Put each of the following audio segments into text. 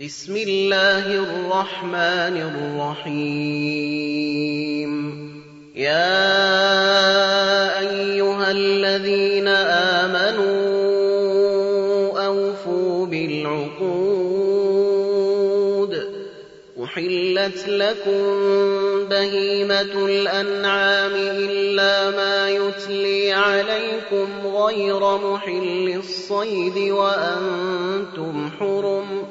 بسم الله الرحمن الرحيم يا أيها الذين آمنوا أوفوا بالعقود أحلت لكم بهيمة الأنعام إلا ما يتلي عليكم غير محل الصيد وأنتم حرم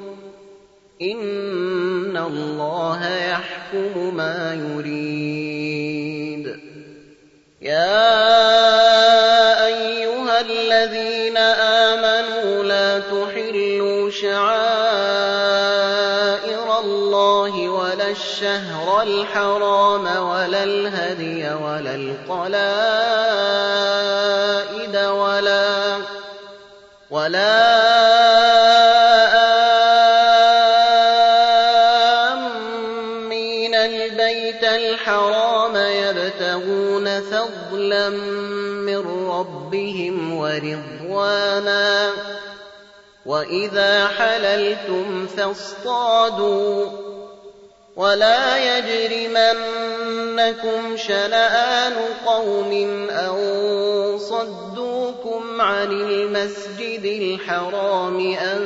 إن الله يحكم ما يريد يا أيها الذين آمنوا لا تحلوا شعائر الله ولا الشهر الحرام ولا الهدي ولا القلائد ولا البيت الحرام يبتغون فضلا من ربهم ورضوانا وإذا حللتم فاصطادوا ولا يجرمنكم شنآن قوم أن صدوكم عن المسجد الحرام أن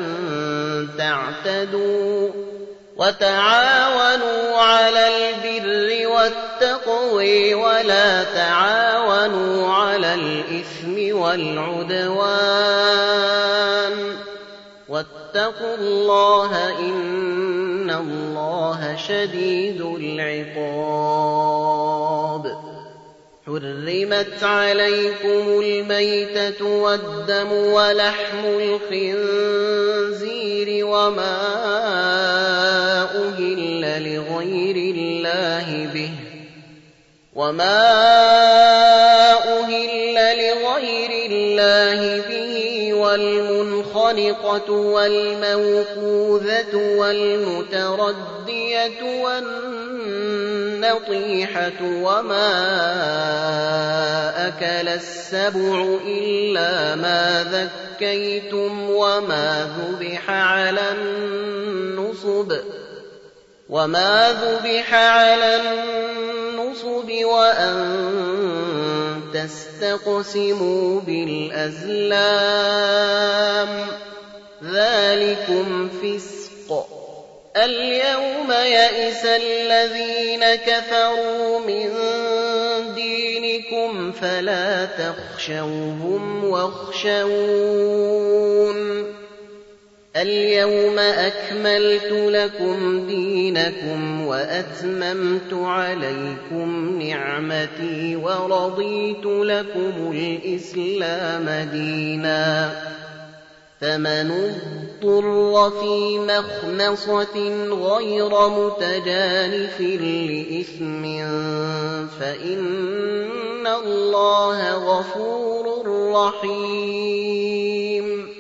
تعتدوا وتعاونوا على البر والتقوى ولا تعاونوا على الإثم والعدوان واتقوا الله إن الله شديد العقاب حرمت عليكم الميتة والدم ولحم الخنزير وما أهل لغير الله به والمنخنقة والموقوذة والمتردية والنطيحة وما أكل السبع إلا ما ذكيتم وما ذبح على النصب وأن تستقسموا بالأزلام ذلكم فسق اليوم يئس الذين كفروا من دينكم فلا تخشوهم واخشون اليوم أكملت لكم دينكم وأتممت عليكم نعمتي ورضيت لكم الإسلام دينا فمن اضطر في مخمصة غير متجانف لإثم فإن الله غفور رحيم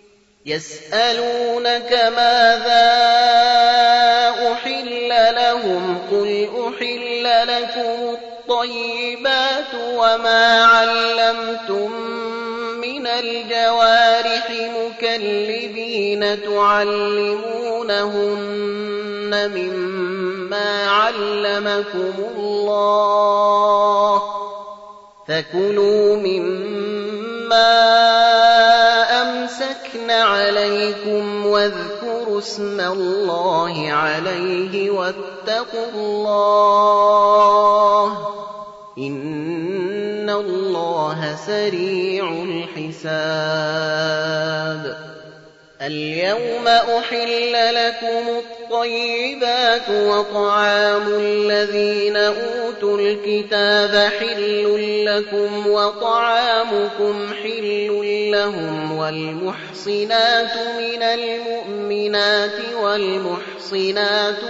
يسألونك ماذا أحل لهم قل أحل لكم الطيبات وما علمتم من الجوارح مكلبين تعلمونهن مما علمكم الله فكلوا مما أمسكن عليكم واذكروا اسم الله عليه واتقوا الله إن الله سريع الحساب اليوم أحل لكم الطيبات وطعام الذين أوتوا الكتاب حل لكم وطعامكم حل لهم والمحصنات من المؤمنات والمحصنات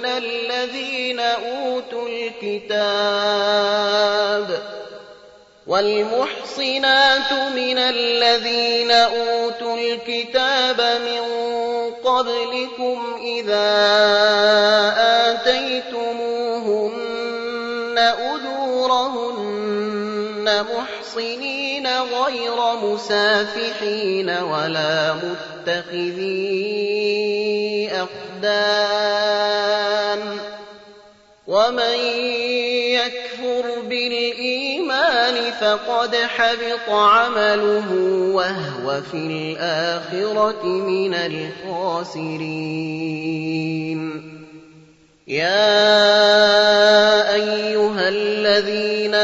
من الذين أوتوا الكتاب من قبلكم إذا آتيتموهن أجورهن محصنين غير مسافحين ولا متخذي الأقدام ومن يكفر بالإيمان فقد حبط عمله وهو في الآخرة من الخاسرين يا أيها الذين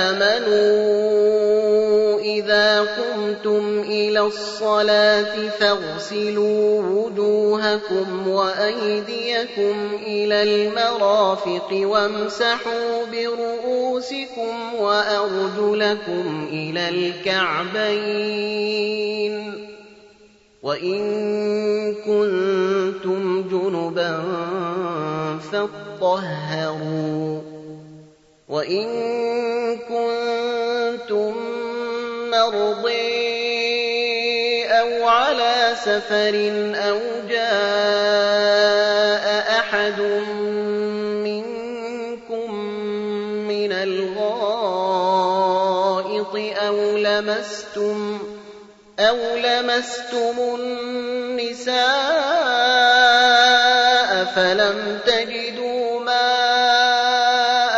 آمنوا إذا قمتم إلى الصلاة فاغسلوا وجوهكم وأيديكم إلى المرافق وامسحوا برؤوسكم وأرجلكم إلى الكعبين وإن كنتم جنبا فاطهروا وإن كنتم مرضى أو على سفر أو جاء أحد منكم من الغائط أو لمستم النساء فلم تجدوا ماء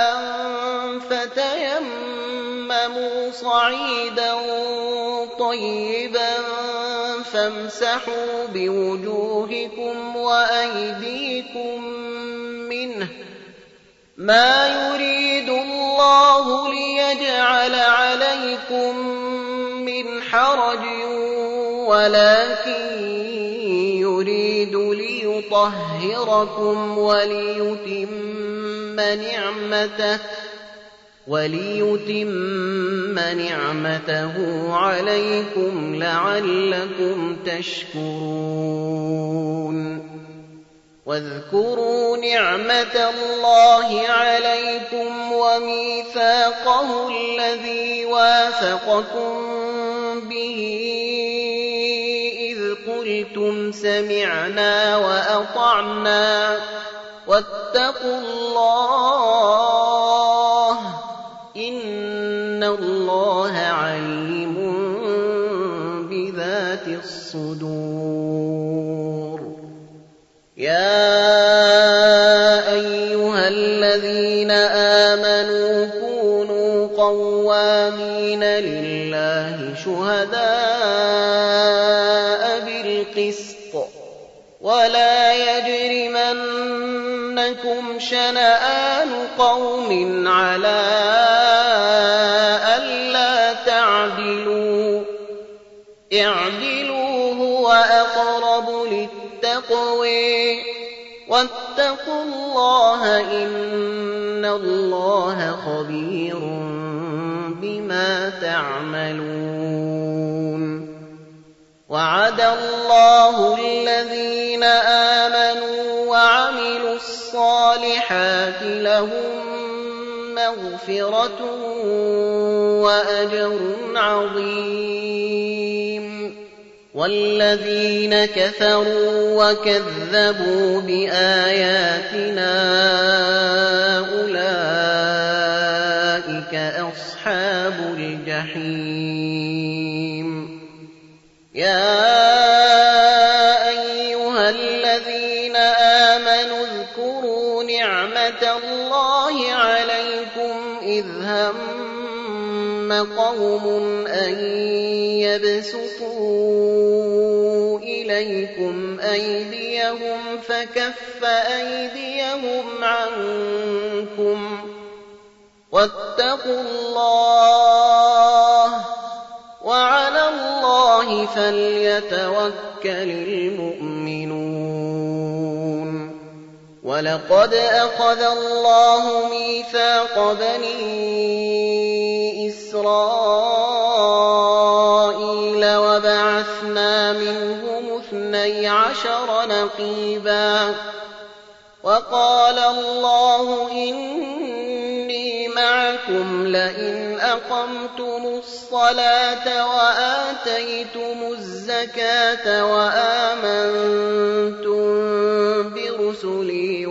فتيمموا صعيدا طيبا فامسحوا بوجوهكم وأيديكم منه ما يريد الله ليجعل عليكم من حرج ولكن يريد ليطهركم وليتم نعمته عليكم لعلكم تشكرون واذكروا نعمة الله عليكم وميثاقه الذي واثقكم به إذ قلتم سمعنا وأطعنا واتقوا الله إن الله عليم بذات الصدور يا أيها الذين آمنوا كونوا قوامين لله شهداء بالقسط ولا يجرمنكم شنآن قوم على ألا تعدلوا اعدلوا هو أقرب للتقوى واتقوا الله إن الله خبير بما تعملون وعد الله الذين آمنوا وعملوا الصالحات لهم مغفرة وأجر عظيم والذين كفروا وكذبوا بآياتنا أولئك أصحاب الجحيم يا أيها الذين آمنوا اذكروا نعمة الله عليكم إذ هم قوم أن يبسطوا إليكم أيديهم فكف أيديهم عنكم واتقوا الله وعلى الله فليتوكل المؤمنون ولقد أخذ الله ميثاق بني إسرائيل وبعثنا منهم 12 نقيبا وقال الله إني معكم لئن أقمتم الصلاة وآتيتم الزكاة وآمنتم برسلي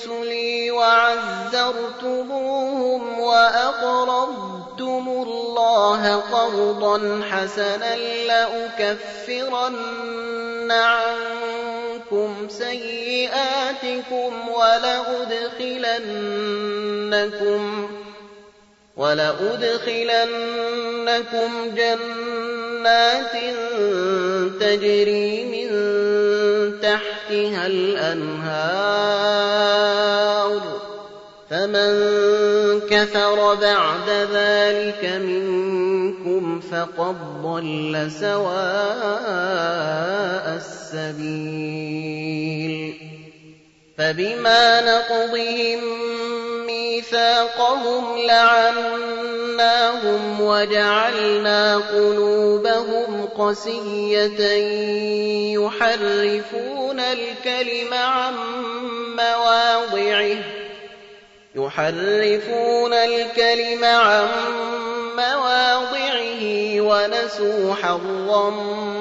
وعزرتموهم وأقرضتم الله اللَّهَ قَرْضًا حَسَنًا لَّأُكَفِّرَنَّ عَنكُمْ سَيِّئَاتِكُمْ وَلَأُدْخِلَنَّكُمْ جَنَّاتٍ تَجْرِي مِن تَحْتِهَا الْأَنْهَارُ ۚ فَمَن كَفَرَ بَعْدَ ذَٰلِكَ مِنكُمْ فَقَدْ ضَلَّ سَوَاءَ السَّبِيلِ فَبِمَا نَقْضِهِم مِّيثَاقَهُمْ لَعَنَّاهُمْ وَجَعَلْنَا قُلُوبَهُمْ قَسِيَّةً يُحَرِّفُونَ الْكَلِمَ عَن مَّوَاضِعِهِ وَنَسُوا حَظًّا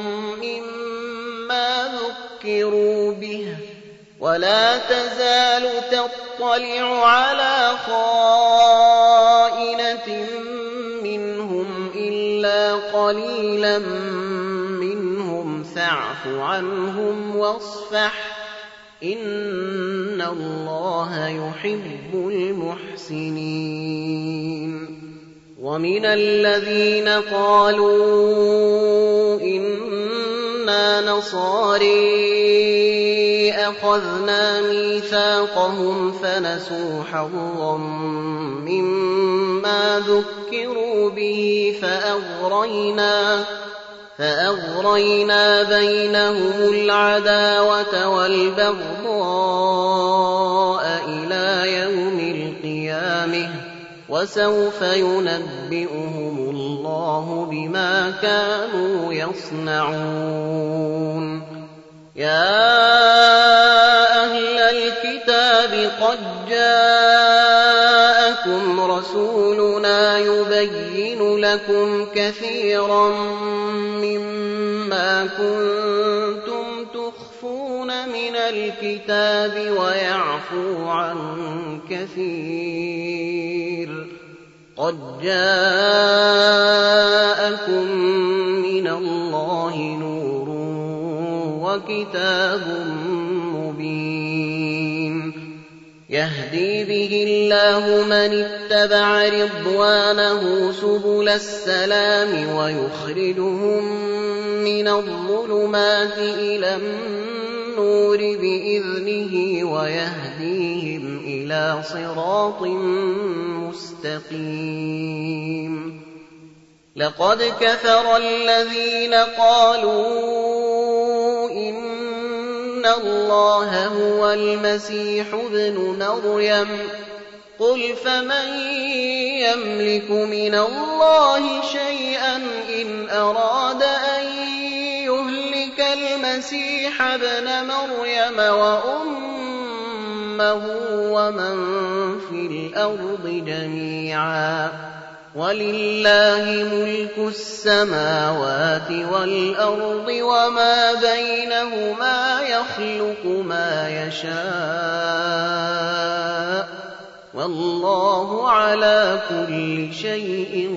مِّمَّا ذُكِّرُوا بِهِ ۚ وَلَا تَزَالُ تَطَّلِعُ عَلَىٰ خَائِنَةٍ مِّنْهُمْ إِلَّا قَلِيلًا مِّنْهُمْ فَاعْفُ عَنْهُمْ وَاصْفَحْ ۚ إِنَّ اللَّهَ يُحِبُّ الْمُحْسِنِينَ. وَمِنَ الَّذِينَ قَالُوا إِنَّا نَصَارَىٰ أَخَذْنَا مِيثَاقَهُمْ فَنَسُوا حَظًّا مِّمَّا ذُكِّرُوا بِهِ فَأَغْرَيْنَا بَيْنَهُمُ الْعَدَاوَةَ وَالْبَغْضَاءَ إِلَىٰ يَوْمِ الْقِيَامَةِ ۚ وَسَوْفَ يُنَبِّئُهُمُ اللَّهُ بِمَا كَانُوا يَصْنَعُونَ. يَا أَهْلَ الْكِتَابِ قَدْ جَاءَكُمْ رَسُولُنَا يُبَيِّنُ لَكُمْ كَثِيرًا مِّمَّا كُنتُمْ تُخْفُونَ مِنَ الْكِتَابِ وَيَعْفُو عَن كَثِيرٍ ۚ قَدْ جَاءَكُم مِّنَ اللَّهِ نُورٌ وَكِتَابٌ مُّبِينٌ يَهْدِي بِهِ اللَّهُ مَنِ اتَّبَعَ رِضْوَانَهُ سُبُلَ السَّلَامِ وَيُخْرِجُهُم مِّنَ الظُّلُمَاتِ إِلَى النُّورِ بِإِذْنِهِ وَيَهْدِيهِمْ إِلَىٰ صِرَاطٍ مُّسْتَقِيمٍ. لَقَدْ كَفَرَ الَّذِينَ قَالُوا إِنَّ اللَّهَ هُوَ الْمَسِيحُ ابْنُ مَرْيَمَ ۚ قُلْ فَمَن يَمْلِكُ مِنَ اللَّهِ شَيْئًا إِنْ أَرَادَ أَن يُهْلِكَ الْمَسِيحَ ابْنَ مَرْيَمَ وَأُمَّهُ وَمَن فِي الْأَرْضِ جَمِيعًا ۗ وَلِلَّهِ مُلْكُ السَّمَاوَاتِ وَالْأَرْضِ وَمَا بَيْنَهُمَا ۚ يَخْلُقُ مَا يَشَاءُ ۚ وَاللَّهُ عَلَىٰ كُلِّ شَيْءٍ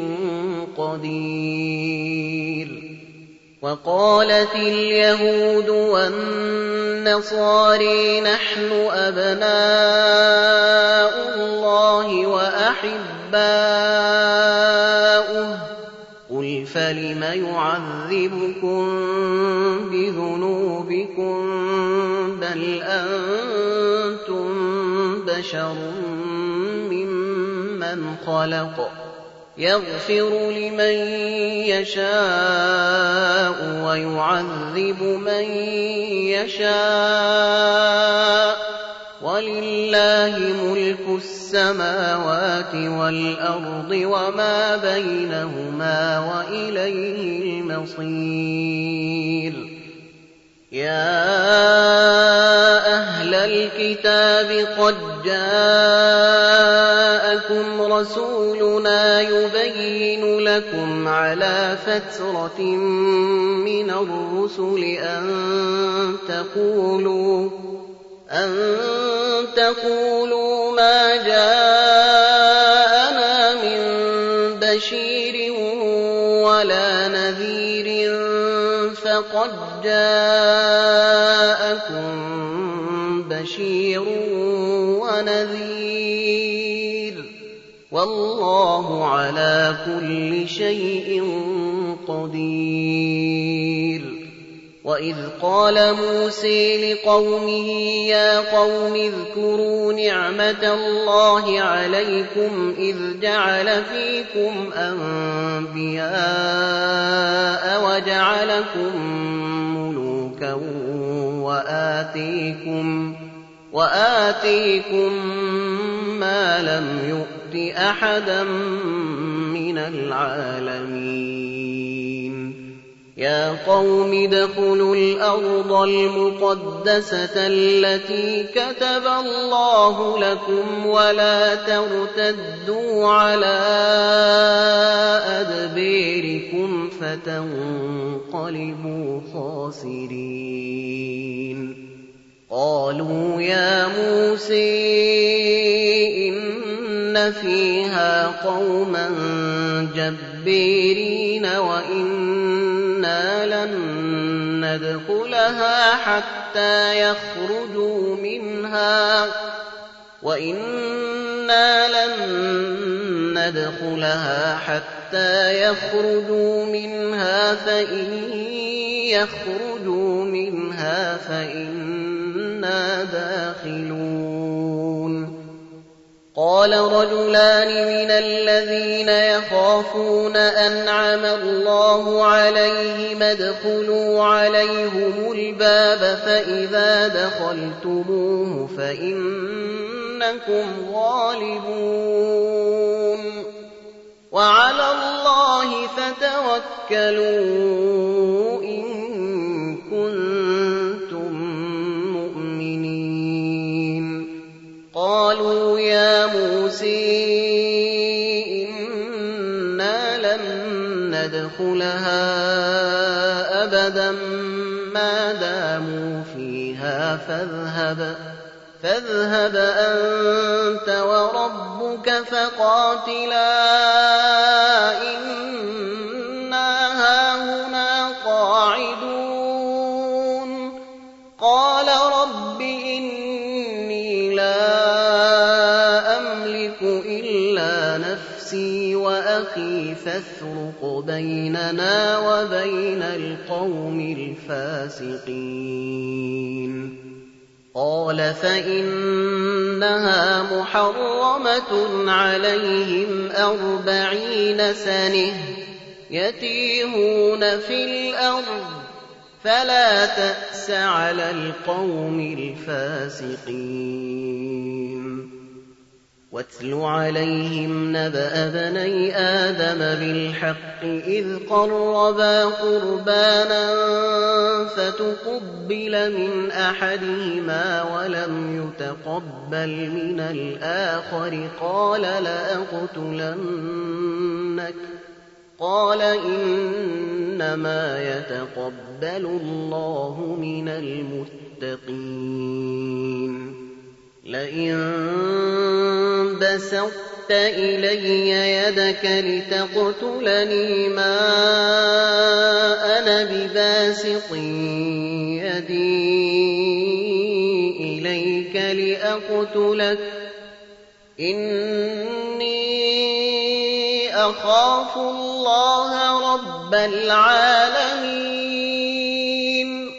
قَدِيرٌ. وَقَالَتِ الْيَهُودُ وَالنَّصَارَىٰ نَحْنُ أَبْنَاءُ اللَّهِ وَأَحِبَّاؤُهُ ۚ قُلْ فَلِمَ يُعَذِّبُكُم بِذُنُوبِكُم ۖ بَلْ أَنتُم بَشَرٌ مِّمَّنْ خَلَقَ ۚ يَغْفِرُ لِمَن يَشَاءُ وَيُعَذِّبُ مَن يَشَاءُ ۚ وَلِلَّهِ مُلْكُ السَّمَاوَاتِ وَالْأَرْضِ وَمَا بَيْنَهُمَا ۖ وَإِلَيْهِ الْمَصِيرُ. يَا أَهْلَ الْكِتَابِ قَدْ جَاءَكُمْ رَسُولُنَا يُبَيِّنُ لَكُمْ عَلَىٰ فَتْرَةٍ مِّنَ الرُّسُلِ أَن تَقُولُوا مَا جَاءَنَا مِن بَشِيرٍ نذير فقد جاءكم بشير ونذير والله على كل شيء قدير. وإذ قال موسى لقومه يا قوم اذكروا نعمة الله عليكم إذ جعل فيكم أنبياء وجعلكم ملوكا وآتيكم ما لم يؤت أحدا من العالمين. يا قوم ادخلوا الأرض المقدسة التي كتب الله لكم ولا ترتدوا على أدبيركم فتنقلبوا خاسرين. قالوا يا موسى إن فيها قوما جبارين وإنا لن ندخلها حتى يخرجوا منها فإن يخرجوا منها فإنا داخلون. قال رجلان من الذين يخافون أنعم الله عليهم ادخلوا عليهم الباب فإذا دخلتموه فإنكم غالبون وعلى الله فتوكلوا إن كنتم مؤمنين. قالوا يا موسى إنا لن ندخلها أبدا ما داموا فيها فاذهب أنت وربك فقاتلا إنا هاهنا قاعدون. قال رب إني لا أملك إلا نفسي وأخي فافرق بيننا وبين القوم الفاسقين. قال فإنها محرمة عليهم 40 سنة يتيهون في الأرض فلا تأس على القوم الفاسقين. واتل عليهم نبأ بني آدم بالحق إذ قربا قربانا فتقبل من أحدهما ولم يتقبل من الآخر قال لأقتلنك قال إنما يتقبل الله من المتقين. لئن بسطت إلي يدك لتقتلني ما أنا بباسط يدي إليك لأقتلك إني أخاف الله رب العالمين.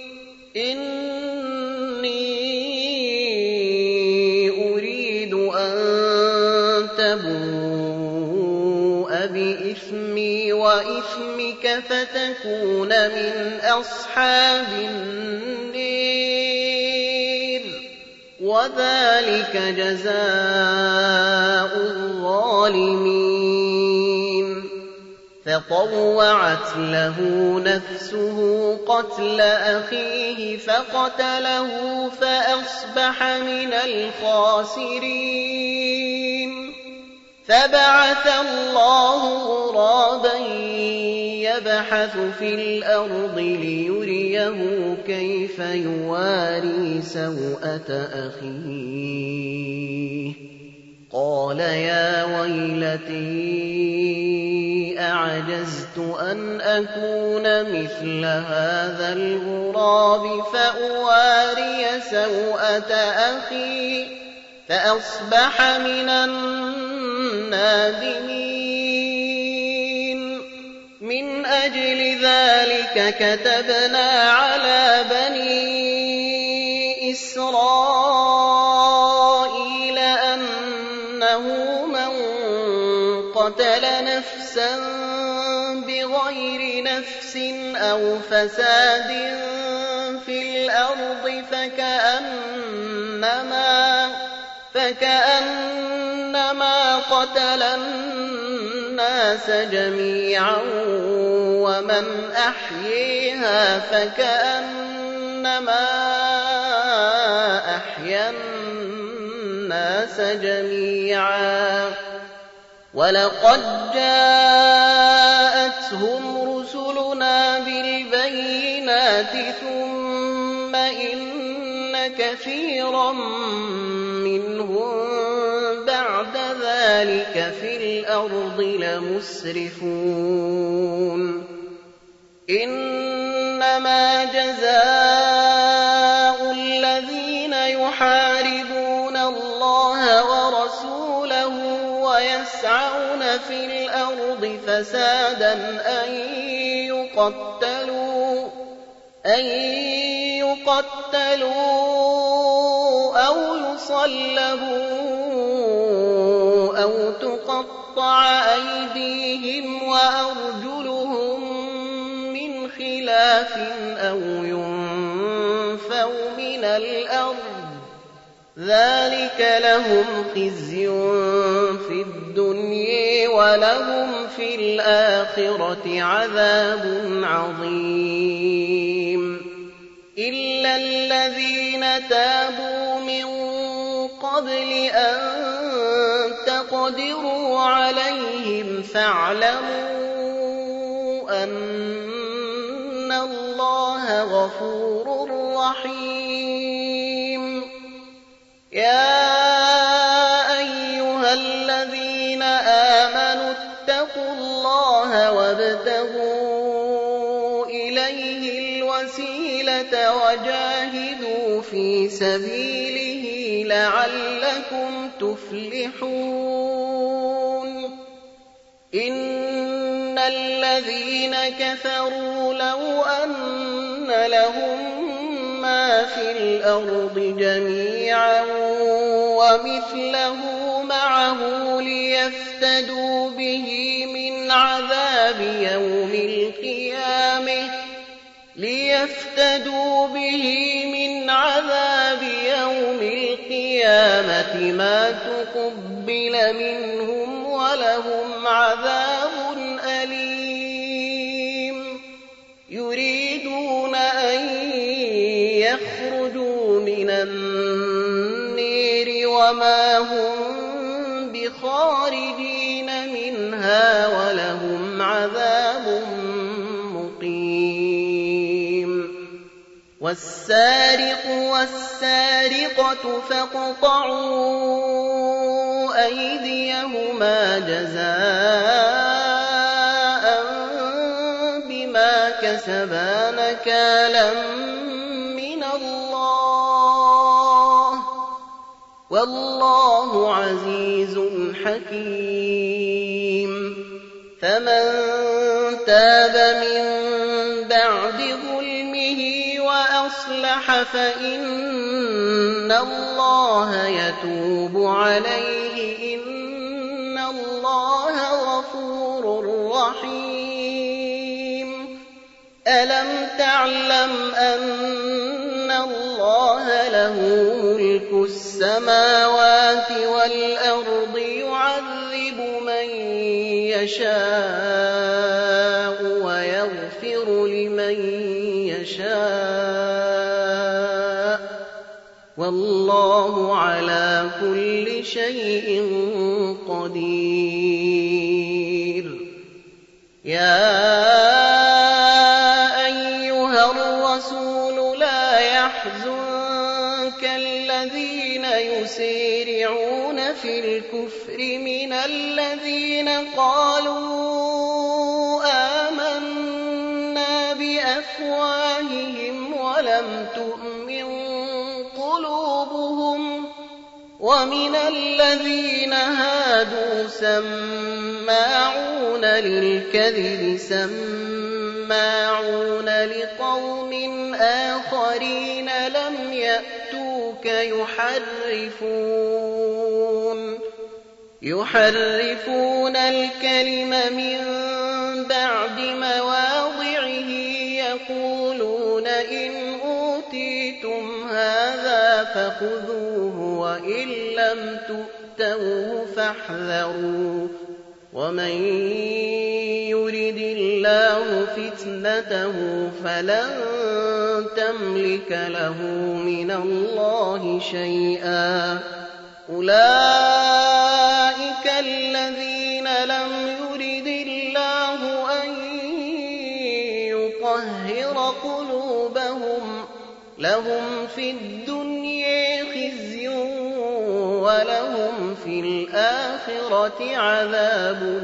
بإثمي وإثمك فتكون من أصحاب النير وذلك جزاء الظالمين. فطوعت له نفسه قتل أخيه فقتله فأصبح من الخاسرين. فبعث الله غرابا يبحث في الأرض ليريه كيف يواري سوءة أخيه. قال يا ويلتي أعجزت أن أكون مثل هذا الغراب فأواري سوءة أخي فأصبح من النادمين. من أجل ذلك كتبنا على بني إسرائيل أنه من قتل نفسا بغير نفس أو فساد في الأرض فكأنما قتل الناس جميعا ومن أحييها فكأنما أحيا الناس جميعا. ولقد جاءتهم رسلنا بالبينات ثم إن كثيرا منهم بعد ذلك في الأرض لمسرفون. إنما جزاء الذين يحاربون الله ورسوله ويسعون في الأرض فسادا أن يقتلوا أو يصلبوا أو تقطع أيديهم وأرجلهم من خلاف أو ينفوا من الأرض. ذلك لهم خزي في الدنيا ولهم في الآخرة عذاب عظيم. إلا الذين تابوا من قبل أن تقدروا عليهم فاعلموا أن الله غفور رحيم. يا أيها الذين آمنوا اتقوا الله وابتغوا إليه الوسيلة وجاهدوا في سبيله لعلكم تفلحون. إن الذين كفروا لو أن لهم ما في الأرض جميعا ومثله معه ليفتدوا به من عذاب يوم القيامة ما تقبل منهم ولهم عذاب أليم. يريدون أن يخرجوا من النير وما هم بخارجين منها ولهم عذاب مقيم. والسارق والسارقة فاقطعوا أيديهما جزاء بما كسبا نكالا من الله والله عزيز حكيم. فمن تاب من بعد ظلمه وأصلح فإن الله يتوب عليه إن الله غفور رحيم. ألم تعلم أن الله له ملك السماوات والأرض يعذب من يشاء ويغفر لمن يشاء والله على كل شيء قدير. يا أيها الرسول لا يحزنك الذين يسارعون في الكفر من الذين قالوا آمَنَّا بِأَفْوَاهِهِمْ وَلَمْ تُؤْمِن قُلُوبُهُمْ ۛ وَمِنَ الَّذِينَ هَادُوا سَمَّاعُونَ لِلْكَذِبِ سَمَّاعُونَ لِقَوْمٍ آخَرِينَ لَمْ يَأْتُوكَ يُحَرِّفُونَ الْكَلِمَ مِن بَعْدِ مَوَاضِعِهِ يَقُولُونَ إِنْ أُوتِيتُمْ هَٰذَا فَخُذُوهُ وَإِن لَّمْ تُؤْتَوْهُ فَاحْذَرُوا ۚ وَمَن يُرِدِ اللَّهُ فِتْنَتَهُ فَلَن تَمْلِكَ لَهُ مِنَ اللَّهِ شَيْئًا ۚ أُولَٰئِكَ الَّذِينَ لَمْ يُرِدِ اللَّهُ أَن يُطَهِّرَ قُلُوبَهُمْ ۚ لَهُمْ فِي الدُّنْيَا خِزْيٌ وَلَهُمْ فِي الْآخِرَةِ عَذَابٌ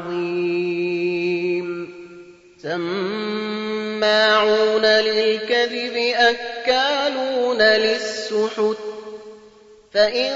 عَظِيمٌ سَمَّاعُونَ لِلْكَذِبِ أَكَّالُونَ لِلسُّحْتِ ۚ فَإِن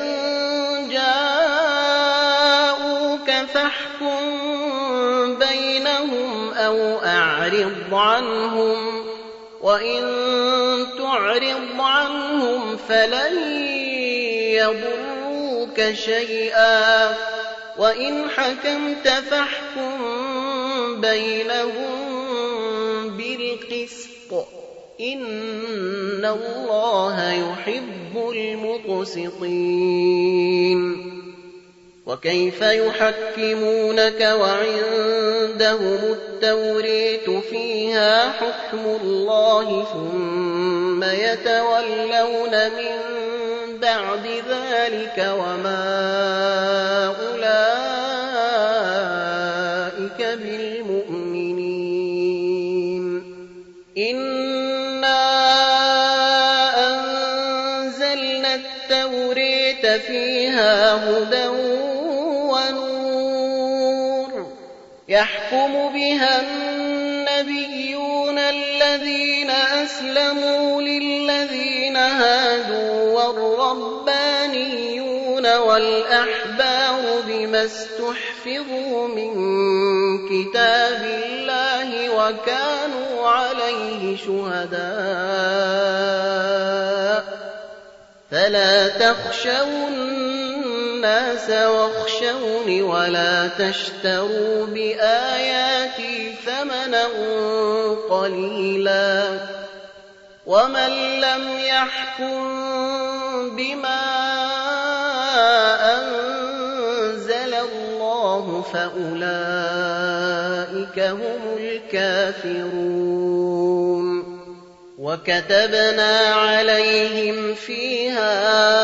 جَاءُوكَ فَاحْكُم بَيْنَهُمْ أَوْ أَعْرِضْ عَنْهُمْ ۖ وَإِن تُعْرِضْ عَنْهُمْ فَلَن يَضُرُّوكَ شَيْئًا ۖ وَإِنْ حَكَمْتَ فَاحْكُم بَيْنَهُم بِالْقِسْطِ ۚ إِنَّ اللَّهَ يُحِبُّ الْمُقْسِطِينَ وَكَيْفَ يُحَكِّمُونَكَ وَعِندَهُمُ التَّوْرَاةُ فِيهَا حُكْمُ اللَّهِ ثُمَّ يَتَوَلَّوْنَ مِن بَعْدِ ذَٰلِكَ وَمَا أُولَٰئِكَ بِالْمُؤْمِنِينَ إِنَّا أَنزَلْنَا التَّوْرَاةَ فِيهَا هُدًى وَنُورٌ يَحْكُمُ بِهَا النَّبِيُّونَ الَّذِينَ أَسْلَمُوا لِلَّذِينَ هَادُوا وَالرَّبَّانِيُّونَ وَالْأَحْبَارُ بِمَا اسْتُحْفِظُوا مِن كِتَابِ اللَّهِ وَكَانُوا عَلَيْهِ شُهَدَاءَ ۚ فَلَا تَخْشَوُا النَّاسَ وَاخْشَوْنِ وَلَا تَشْتَرُوا بِآيَاتِي ثَمَنًا قَلِيلًا ۚ وَمَن لَّمْ يَحْكُم بِمَا أَنزَلَ اللَّهُ فَأُولَٰئِكَ هُمُ الْكَافِرُونَ وَكَتَبْنَا عَلَيْهِمْ فِيهَا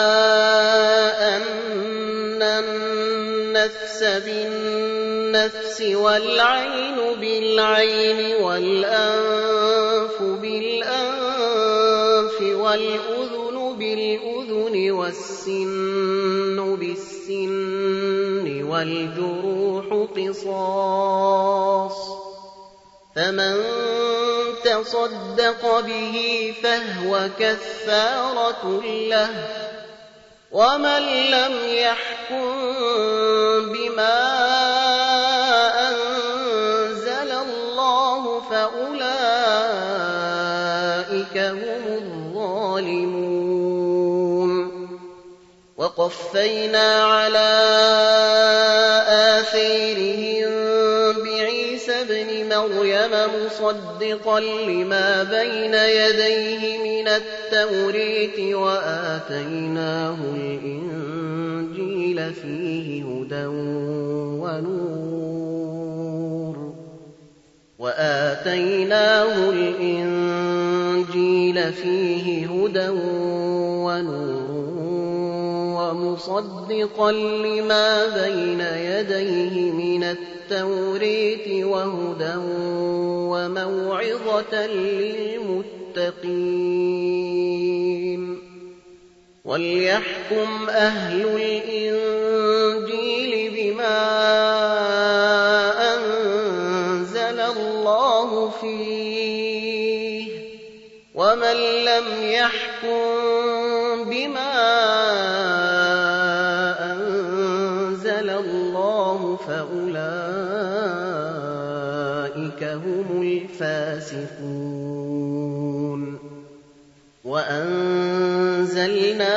أَنَّ النَّفْسَ بِالنَّفْسِ وَالْعَيْنُ بِالْعَيْنِ وَالْأَنفُ بِالْأَنفِ وَالْأُذُنُ بِالْأُذُنِ وَالسِّنُّ بِالسِّنِّ وَالْجُرُوحُ قِصَاصٌ ۚ فَمَن تَصَدَّقَ بِهِ فَهُوَ كَفَّارَةٌ لَّهُ ۚ وَمَن لَّمْ يَحْكُم بِمَا أَنزَلَ اللَّهُ فَأُولَٰئِكَ هُمُ الظَّالِمُونَ وَقَفَّيْنَا عَلَىٰ آثَارِهِم بِعِيسَى ابْنِ مَرْيَمَ مُصَدِّقًا لِّمَا بَيْنَ يَدَيْهِ مِنَ التَّوْرَاةِ وَآتَيْنَاهُ الْإِنجِيلَ فِيهِ هُدًى وَنُورٌ وَمُصَدِّقًا لِّمَا بَيْنَ يَدَيْهِ مِنَ التَّوْرَاةِ وَهُدًى وَمَوْعِظَةً لِّلْمُتَّقِينَ وَلْيَحْكُمْ أَهْلُ الْإِنجِيلِ بِمَا أَنزَلَ فِيهِ ۚ وَمَن لَّمْ يَحْكُم بِمَا أَنزَلَ اللَّهُ فَأُولَٰئِكَ هُمُ الْفَاسِقُونَ. وَأَنزَلْنَا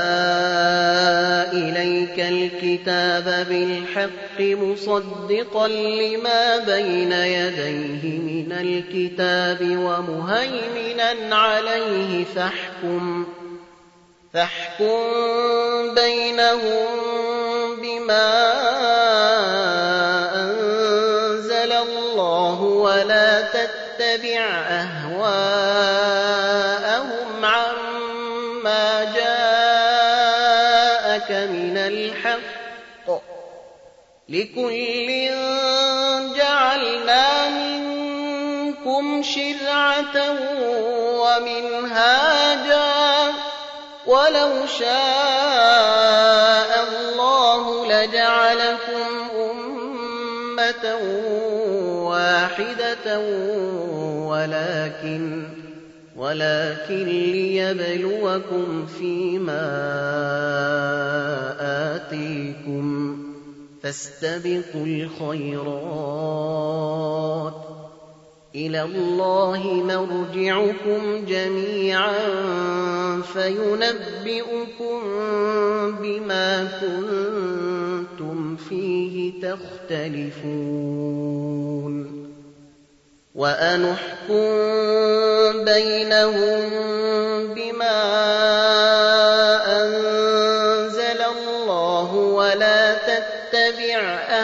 إِلَيْكَ الْكِتَابَ بِالْحَقِّ مُصَدِّقًا لِّمَا بَيْنَ يَدَيْهِ مِنَ الْكِتَابِ وَمُهَيْمِنًا عَلَيْهِ فاحكم بَيْنَهُم بِمَا أَنزَلَ اللَّهُ وَلَا تَتَّبِعْ أَهْوَاءَهُمْ عَمَّا جَاءَكَ مِنَ الْحَقِّ ۚ لِكُلٍّ جَعَلْنَا مِنكُمْ شِرْعَةً وَمِنْهَاجًا ۚ وَلَوْ شَاءَ اللَّهُ لَجَعَلَكُمْ أُمَّةً وَاحِدَةً ولكن لِّيَبْلُوَكُمْ فِيمَا آتيكم ۖ فَاسْتَبِقُوا الْخَيْرَاتِ ۚ إِلَى اللَّهِ مَرْجِعُكُمْ جَمِيعًا فَيُنَبِّئُكُم بِمَا كُنتُمْ فِيهِ تَخْتَلِفُونَ. وَأَنِ احْكُم بَيْنَهُم بِمَا أَنزَلَ اللَّهُ وَلَا تَتَّبِعْ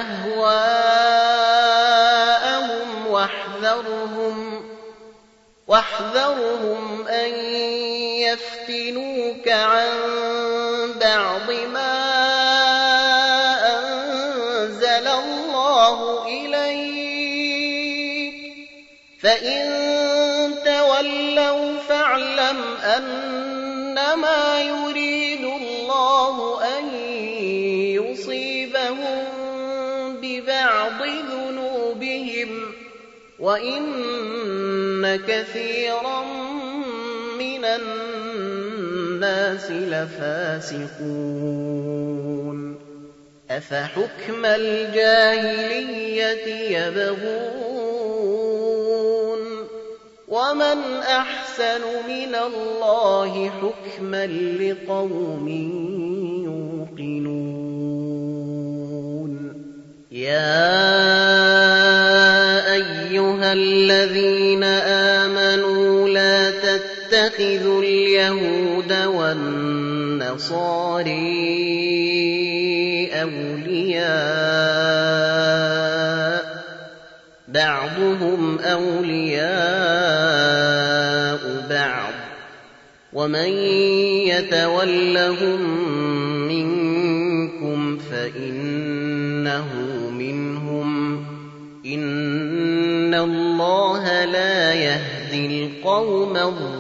أَهْوَاءَهُمْ وَاحْذَرْهُمْ أَن يَفْتِنُوكَ عَن بَعْضِ مَا أَنزَلَ اللَّهُ إِلَيْكَ ۖ فَإِن تَوَلَّوْا فَاعْلَمْ أَنَّمَا يُرِيدُ اللَّهُ أَن يُصِيبَهُم بِبَعْضِ ذُنُوبِهِمْ ۗ وَإِنَّ كَثِيرًا مِّنَ النَّاسِ لَفَاسِقُونَ. أَفَحُكْمَ الْجَاهِلِيَّةِ يَبْغُونَ وَمَنْ أَحْسَنُ مِنَ اللَّهِ حُكْمًا لِّقَوْمٍ يُوقِنُونَ. يَا أَيُّهَا الَّذِينَ آمَنُوا لَا تَتَّخِذُوا الْيَهُودَ وَالنَّصَارَىٰ أَوْلِيَاءَ ۘ بَعْضُهُمْ أَوْلِيَاءُ بَعْضٍ ۚ وَمَن يَتَوَلَّهُم مِّنكُمْ فَإِنَّهُ مِنْهُمْ ۗ إِنَّ اللَّهَ لَا يَهْدِي الْقَوْمَ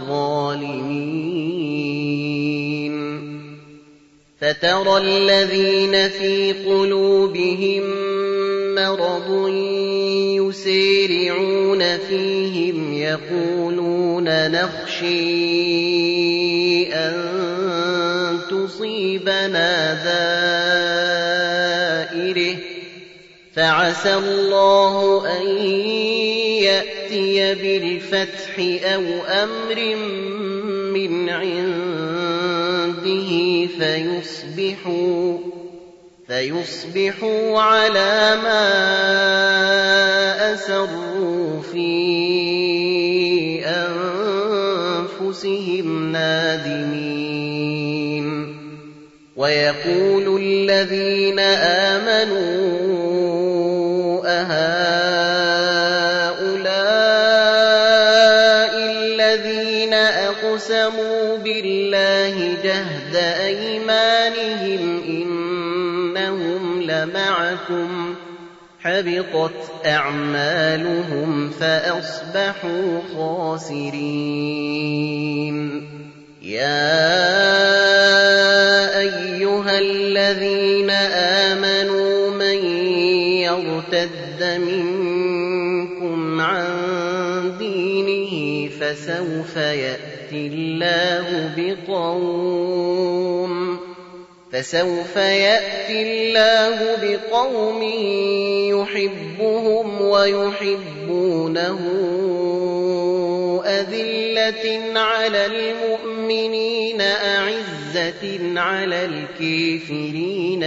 الظَّالِمِينَ. فَتَرَى الَّذِينَ فِي قُلُوبِهِم مَّرَضٌ يُسَارِعُونَ فِيهِمْ يَقُولُونَ نَخْشَىٰ أَن تُصِيبَنَا دَائِرَةٌ ۚ فَعَسَى اللَّهُ أَن يَأْتِيَ بِالْفَتْحِ أَوْ أَمْرٍ مِّنْ عِندِهِ فَيُصْبِحُوا عَلَىٰ مَا أَسَرُّوا فِي أَنفُسِهِمْ نَادِمِينَ. وَيَقُولُ الَّذِينَ آمَنُوا أَهَٰؤُلَاءِ الَّذِينَ أَقْسَمُوا بِاللَّهِ جَهْدَ أَيْمَانِهِمْ إِنَّهُمْ لَمَعَكُمْ ۚ حَبِطَتْ أَعْمَالُهُمْ فَأَصْبَحُوا خَاسِرِينَ. يَا أَيُّهَا الَّذِينَ آمَنُوا مَن يَرْتَدَّ مِنكُمْ عَن فسوف يأتي الله بقوم يحبهم ويحبونه أذلة على المؤمنين أعزة على الكافرين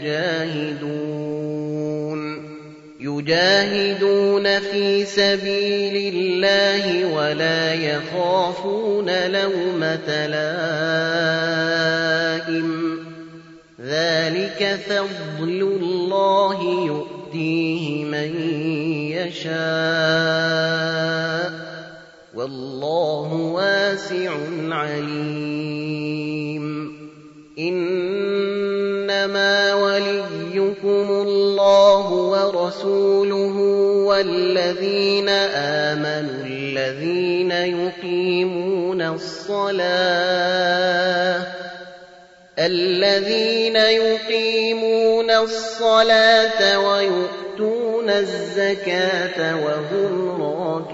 يجاهدون في سبيل الله ولا يخافون لومة لائم ذلك فضل الله يؤتيه من يشاء والله واسع عليم إنما وليكم الله ورسوله والذين آمنوا الذين يقيمون الصلاة ويؤتون الزكاة وهم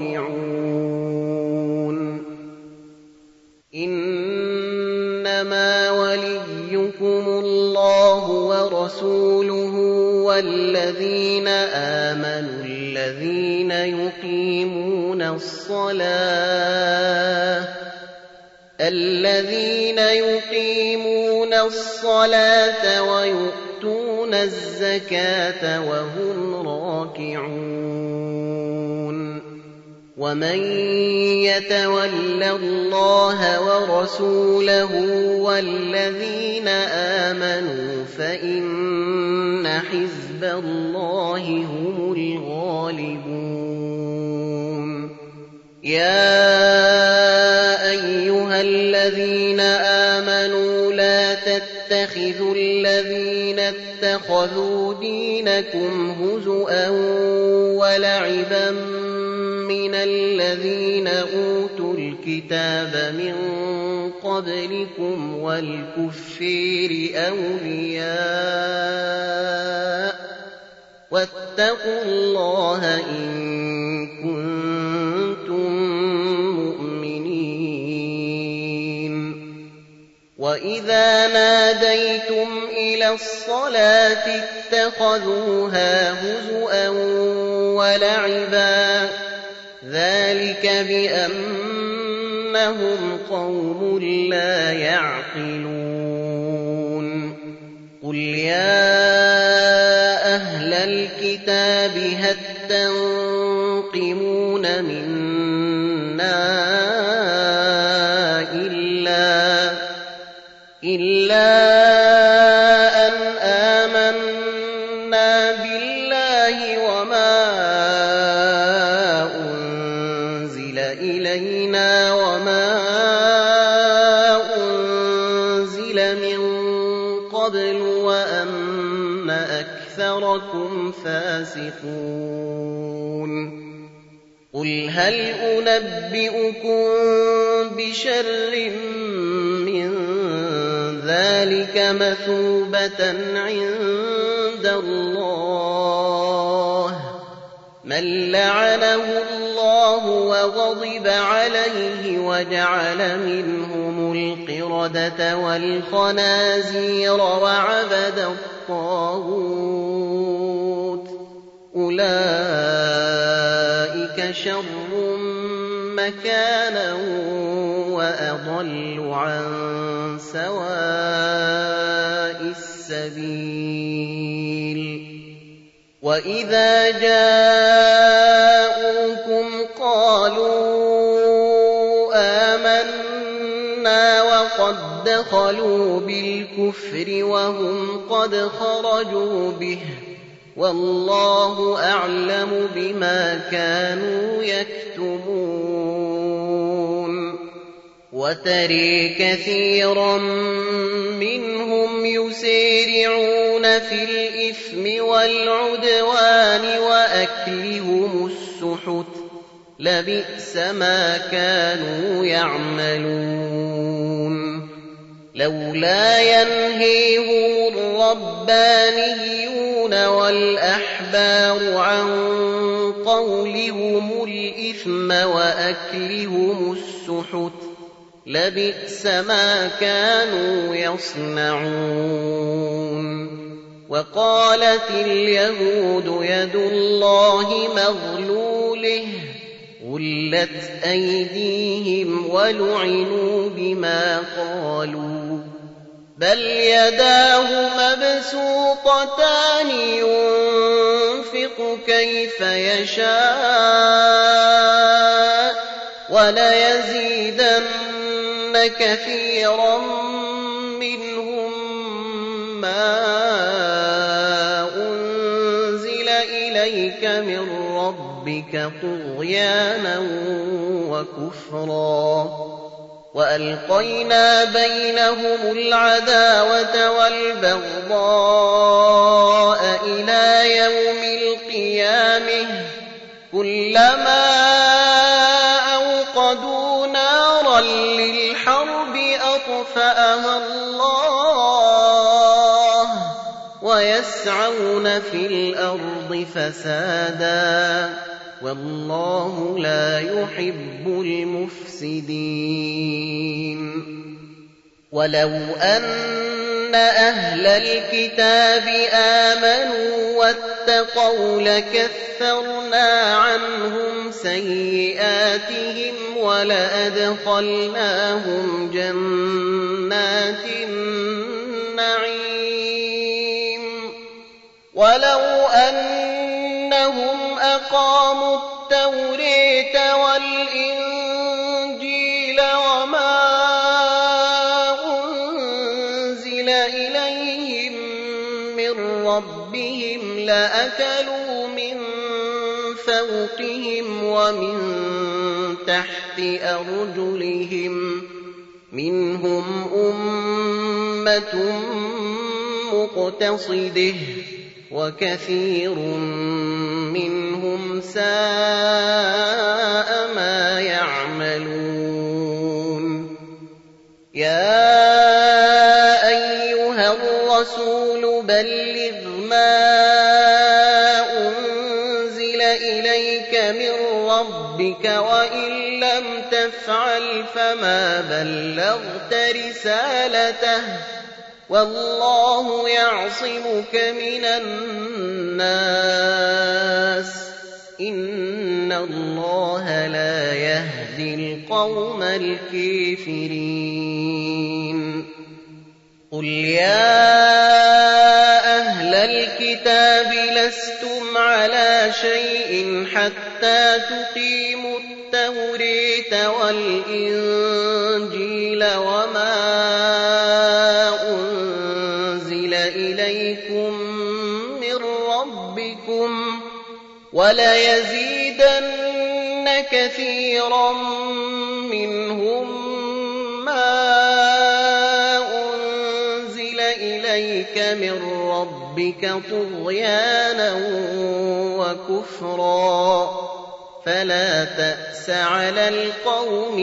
راكعون إنما وليكم الله ورسوله والذين آمنوا الذين يقيمون الصلاة ويؤتون الزكاة وهم راكعون ومن يتول الله ورسوله والذين آمنوا فإن حزب الله هم الغالبون يا أيها الذين آمنوا لا تتخذوا الذين اتخذوا دينكم هزؤا ولعبا من الذين أوتوا الكتاب من قبلكم والكفار أولياء واتقوا الله إن كنتم مؤمنين وإذا ناديتم إلى الصلاة اتخذوها هزؤا ولعبا ذلك بأنهم قوم لا يعقلون قل يا أهل الكتاب هل تنقمون منا إلا أن آمنا بالله وما أنزل إلينا وما أنزل من قبل وأن أكثركم فاسقون قل هل أنبئكم بشر من ذلك مثوبة عند الله من لعنه الله وغضب عليه وجعل منهم القردة والخنازير وعبد الطاغوت أولئك شر مكانا وأضل عن سواء السبيل وإذا جاءوكم قالوا آمنا وقد دخلوا بالكفر وهم قد خرجوا به والله أعلم بما كانوا يكتمون وترى كثيرا منهم يسارعون في الإثم والعدوان وأكلهم السحت لبئس ما كانوا يعملون لولا ينهيهم الربانيون والأحبار عن قولهم الإثم وأكلهم السحت لبئس ما كانوا يصنعون وقالت اليهود يد الله مغلوله غلت أيديهم ولعنوا بما قالوا بل يداه مبسوطتان ينفق كيف يشاء وليزيدن كثيرا منهم ما أنزل إليك من ربك طغيانا وكفرا وألقينا بينهم العداوة والبغضاء إلى يوم القيامة كلما أوقدوا نارا للحرب أطفأها الله ويسعون في الأرض فسادا والله لا يحب المفسدين ولو أن أهل الكتاب آمنوا واتقوا لكفرنا عنهم سيئاتهم ولأدخلناهم جنات النعيم ولو أنهم أقاموا التوراة والإنجيل وما أنزل إليهم من ربهم لأكلوا من فوقهم ومن تحت أرجلهم منهم أمة مقتصده وكثير منهم ساء ما يعملون يا أيها الرسول بلغ ما أنزل إليك من ربك وإن لم تفعل فما بلغت رسالته والله يعصمك من الناس إن الله لا يهدي القوم الكافرين قل يا أهل الكتاب لستم على شيء حتى تقيموا التوراة والإنجيل وما أنزل إليكم من ربكم وليزيدن كثيرا منهم ما أنزل إليك من ربك طغيانا وكفرا فلا تأس على القوم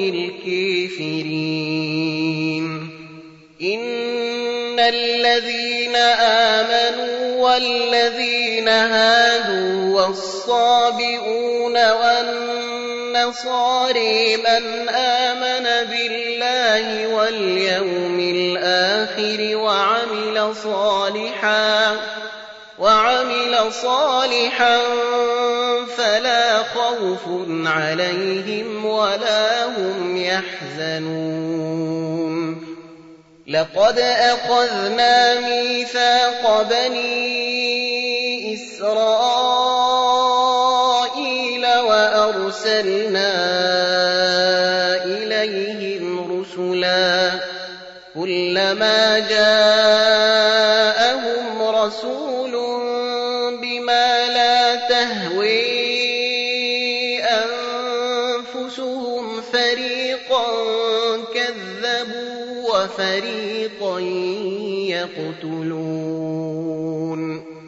الكافرين إن الذين آمنوا والذين هادوا والصابئون والنصارى من آمن بالله واليوم الآخر وعمل صالحا فلا خوف عليهم ولا هم يحزنون لقد أخذنا ميثاق بني إسرائيل وأرسلنا إليهم رسلا كلما جاءهم رسول بما لا تهوي أنفسهم فريقا كذبوا وفريقا يقتلون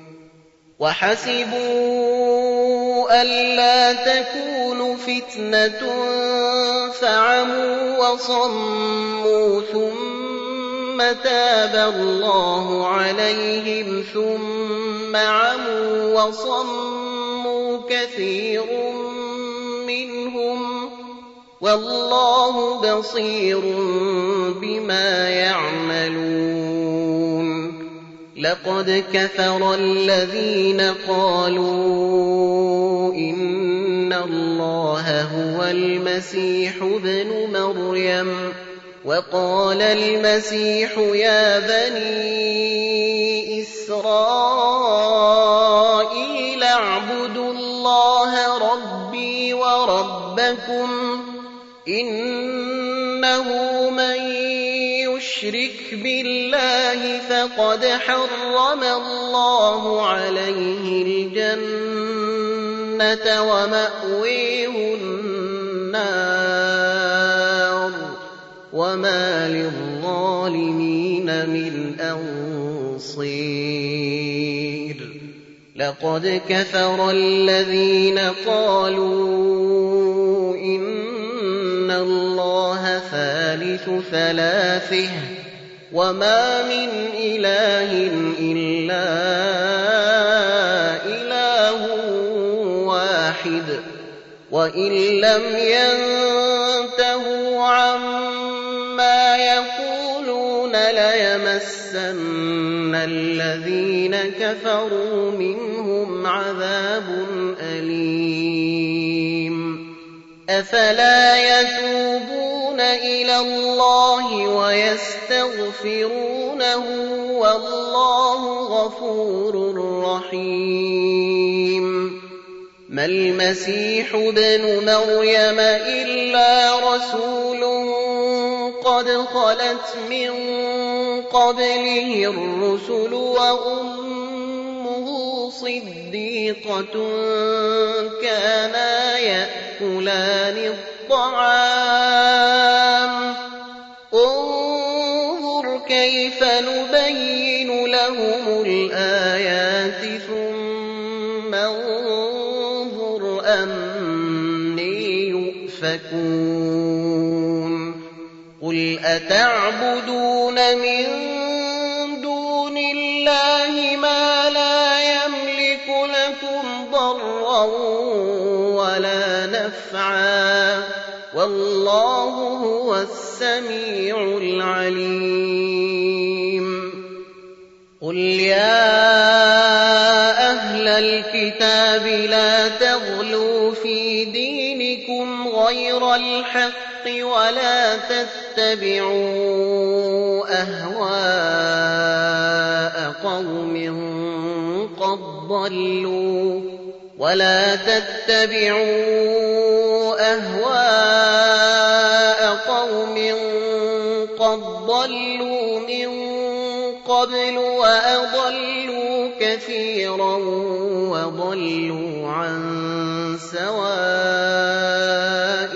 وحسبوا ألا تكون فتنة فعموا وصموا ثم تاب الله عليهم ثم عموا وصموا كثير منهم والله بصير بما يعملون لقد كفر الذين قالوا إن الله هو المسيح ابن مريم وقال المسيح يا بني إسرائيل اعبدوا الله ربي وربكم إنه من يشرك بالله فقد حرم الله عليه الجنة ومأويه النار وما للظالمين من أنصير لقد كفر الذين قالوا إن الله ثالث ثلاثه وما من إله إلا إله واحد وإن لم ينتهوا عما يقولون ليمسن الذين كفروا منهم عذاب أليم أفلا يتوبون إلى الله ويستغفرونه والله غفور رحيم ما المسيح ابن مريم إلا رسول قد خلت من قبله الرسل وأمه صديقة كانا يأكلان الطعام انظر كيف نبين لهم الآيات ثم انظر أني يؤفكون قل أتعبدون من دون الله ما لا يملك لكم ضرا ولا نفعا والله هو السميع العليم قل يا أهل الكتاب لا تغلوا في دينكم غير الحق ولا تتبعوا أهواء قوم قد ضلوا من قبل وأضلوا كثيرا وضلوا عن سواء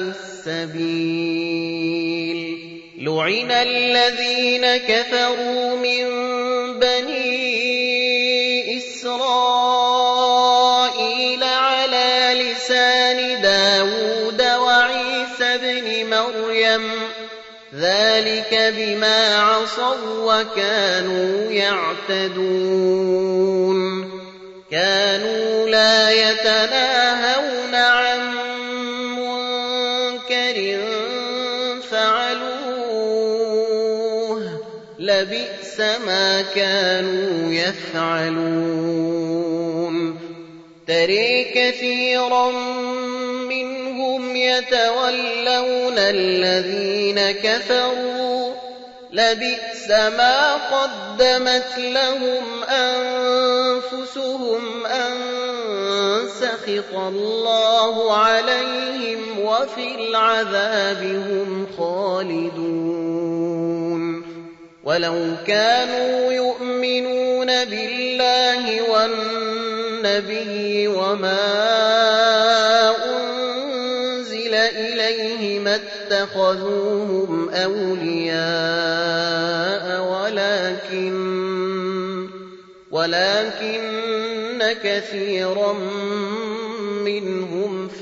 السبيل لعن الذين كفروا من بني إسرائيل على لسان داود وعيسى بن مريم ذلك بما عصوا وكانوا يعتدون كانوا لا يتناهون عن منكر فعلوه لبئس ما كانوا يفعلون ترى كثيرا منهم يتولون الذين كفروا لبئس ما قدمت لهم أنفسهم أن سخط الله عليهم وفي العذاب هم خالدون ولو كانوا يؤمنون بالله والنبي وما أنزل إليه ما اتخذوهم أولياء ولكن كثيرا منهم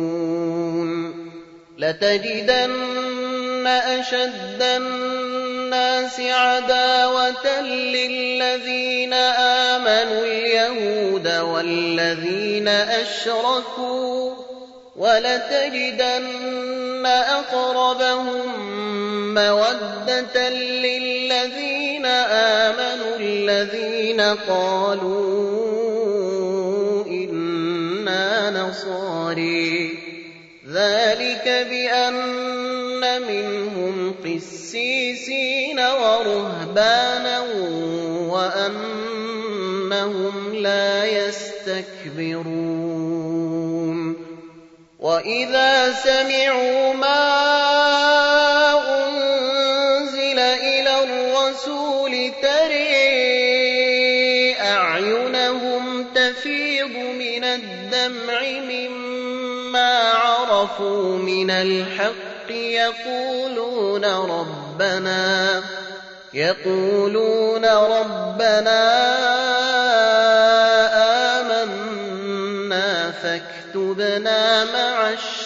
فاسقون لتجدن أشد النَّاسِ عَدَاوَةً لِّلَّذِينَ آمَنُوا الْيَهُودَ وَالَّذِينَ أَشْرَكُوا وَلَتَجِدَنَّ أَقْرَبَهُم مَّوَدَّةً لِّلَّذِينَ آمَنُوا الَّذِينَ قَالُوا إِنَّا نَصَارَىٰ ۚ ذَٰلِكَ بِأَنَّ مِنْهُمْ قِسِّيسِينَ وَرُهْبَانًا وَأَنَّهُمْ لَا يَسْتَكْبِرُونَ وَإِذَا سَمِعُوا مَا أُنزِلَ إِلَى الرَّسُولِ تَرَىٰ أَعْيُنَهُمْ تَفِيضُ مِنَ الدَّمْعِ مِمَّا عَرَفُوا مِنَ الْحَقِّ يَقُولُونَ رَبَّنَا آمَنَّا فَاكْتُبْنَا مَعَ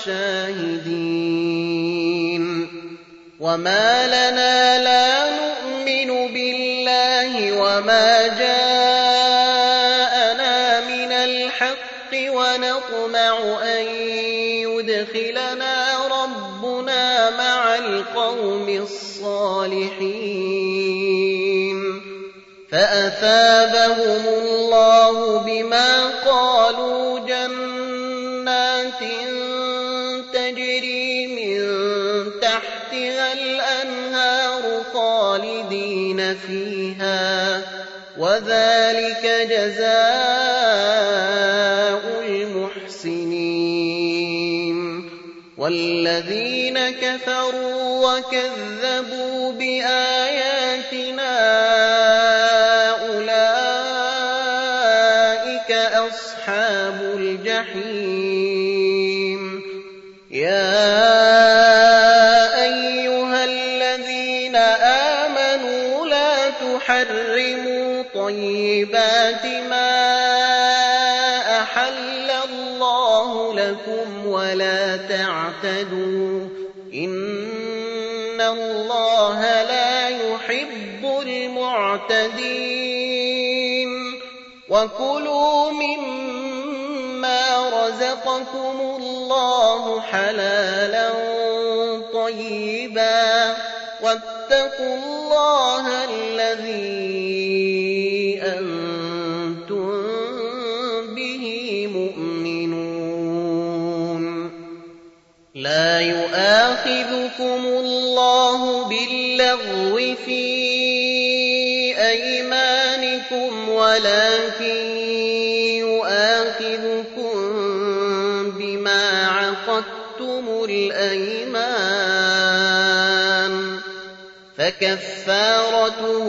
الشَّاهِدِينَ وَمَا لَنَا لَا نُؤْمِنُ بِاللَّهِ وَمَا جَاءَنَا مِنَ الْحَقِّ وَنَطْمَعُ أَن يُدْخِلَنَا رَبُّنَا مَعَ الْقَوْمِ الصَّالِحِينَ فَأَثَابَهُمُ اللَّهُ بِمَا قَالُوا جَنَّاتٍ تَجْرِي مِن تَحْتِهَا الْأَنْهَارُ خَالِدِينَ فِيهَا ۚ وَذَٰلِكَ جَزَاءُ الْمُحْسِنِينَ وَالَّذِينَ كَفَرُوا وَكَذَّبُوا بِآيَاتِنَا أُولَٰئِكَ أَصْحَابُ الْجَحِيمِ يَا أَيُّهَا الَّذِينَ آمَنُوا لَا تُحَرِّمُوا طَيِّبَاتِ مَا أَحَلَّ اللَّهُ لَكُمْ وَلَا تَعْتَدُوا ۚ إِنَّ اللَّهَ لَا يُحِبُّ الْمُعْتَدِينَ وَكُلُوا مِمَّا رَزَقَكُمُ اللَّهُ حَلَالًا طَيِّبًا وَاتَّقُوا اللَّهَ الَّذِي أَنتُم بِهِ مُؤْمِنُونَ لَا يُؤَاخِذُكُمُ اللَّهُ بِاللَّغْوِ فِي أَيْمَانِكُمْ وَلَٰكِن يُؤَاخِذُكُم بِمَا عَقَدتُّمُ الْأَيْمَانَ ۖ فَكَفَّارَتُهُ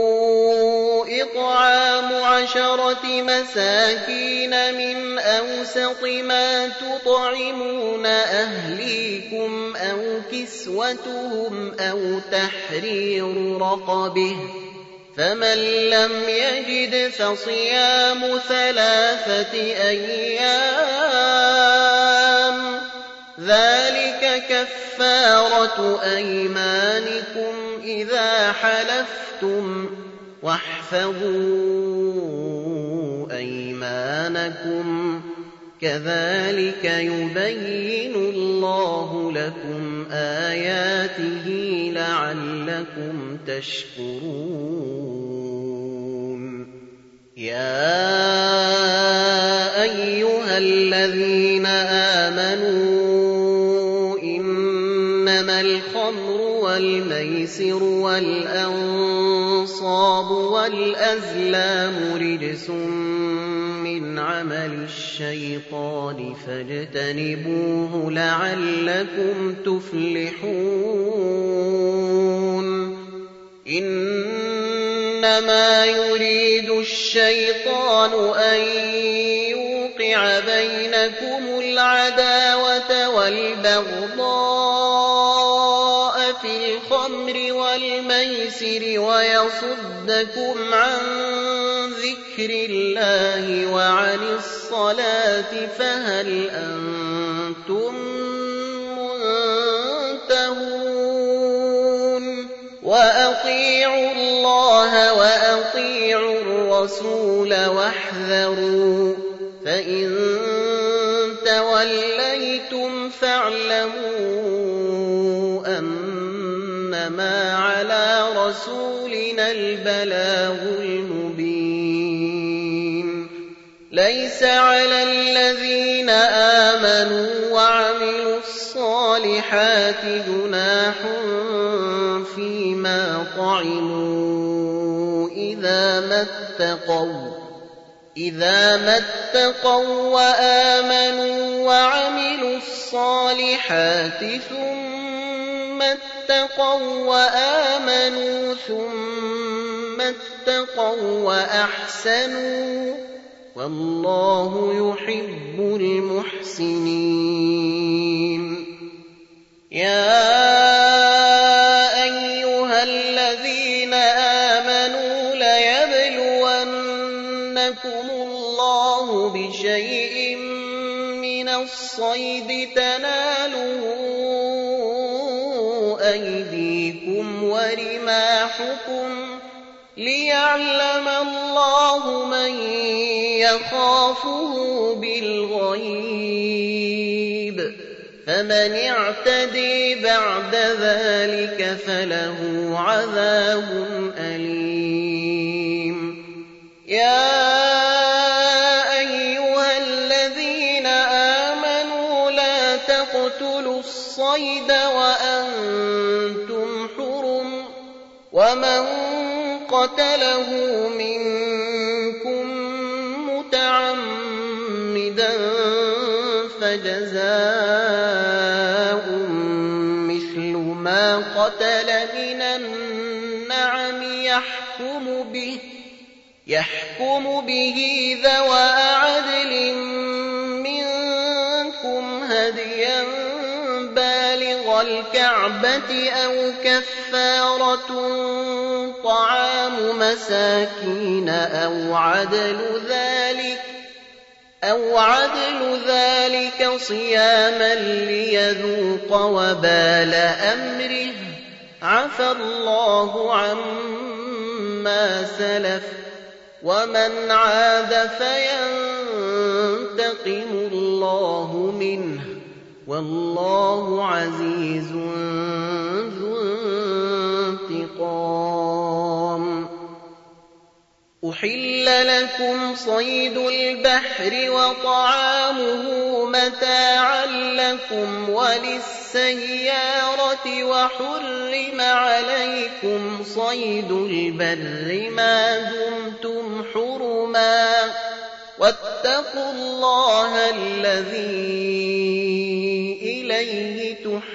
إِطْعَامُ 10 مَسَاكِينَ مِنْ أَوْسَطِ مَا تُطْعِمُونَ أَهْلِيكُمْ أَوْ كِسْوَتُهُمْ أَوْ تَحْرِيرُ رَقَبَةٍ ۖ فَمَن لَّمْ يَجِدْ فَصِيَامُ 3 أيام ۚ ذَٰلِكَ كَفَّارَةُ أَيْمَانِكُمْ إِذَا حَلَفْتُمْ ۚ وَاحْفَظُوا أَيْمَانَكُمْ ۚ كَذَٰلِكَ يُبَيِّنُ اللَّهُ لَكُمْ آيَاتِهِ لَعَلَّكُمْ تَشْكُرُونَ يَا أَيُّهَا الَّذِينَ آمَنُوا إِنَّمَا الْخَمْرُ وَالْمَيْسِرُ وَالْأَنصَابُ وَالْأَزْلَامُ رِجْسٌ مِّنْ عَمَلِ الشَّيْطَانِ فَاجْتَنِبُوهُ لَعَلَّكُمْ تُفْلِحُونَ إِنَّمَا يُرِيدُ الشَّيْطَانُ أَن يُوقِعَ بَيْنَكُمُ الْعَدَاوَةَ وَالْبَغْضَاءَ فِي الْخَمْرِ وَالْمَيْسِرِ وَيَصُدَّكُمْ عَن ذِكْرِ اللَّهِ وَعَنِ الصَّلَاةِ فَهَلْ أَنتُم مُّنتَهُونَ وأطيعوا الله وأطيعوا الرسول واحذروا فإن توليتم فاعلموا أنما على رسولنا البلاغ المبين ليس على الذين آمنوا وعملوا الصالحات جناح فيما طعموا إذا ما اتقوا وآمنوا وعملوا الصالحات ثم اتقوا وآمنوا ثم اتقوا وأحسنوا والله يحب المحسنين يا أيها الذين آمنوا ليبلونكم الله بشيء من الصيد تناله أيديكم ورماحكم ليعلم الله من يخافه بالغيب فمن اعتدي بعد ذلك فله عذاب أليم يا أيها الذين آمنوا لا تقتلوا الصيد وأنتم حرم ومن قتله منكم متعمدا فجزاء مثل ما قتل من النعم يحكم به ذوى عدل منكم هديا بالغ الكعبة أو كفارة طعام مساكين أو عدل ذلك صياما ليذوق وبال أمره عفى الله عما سلف ومن عاد فينتقم الله منه والله عزيز ذو انتقام أحل لكم صيد البحر وطعامه متاعا لكم وللسيارة وحرم عليكم صيد البر ما دمتم حرما واتقوا الله الذي إليه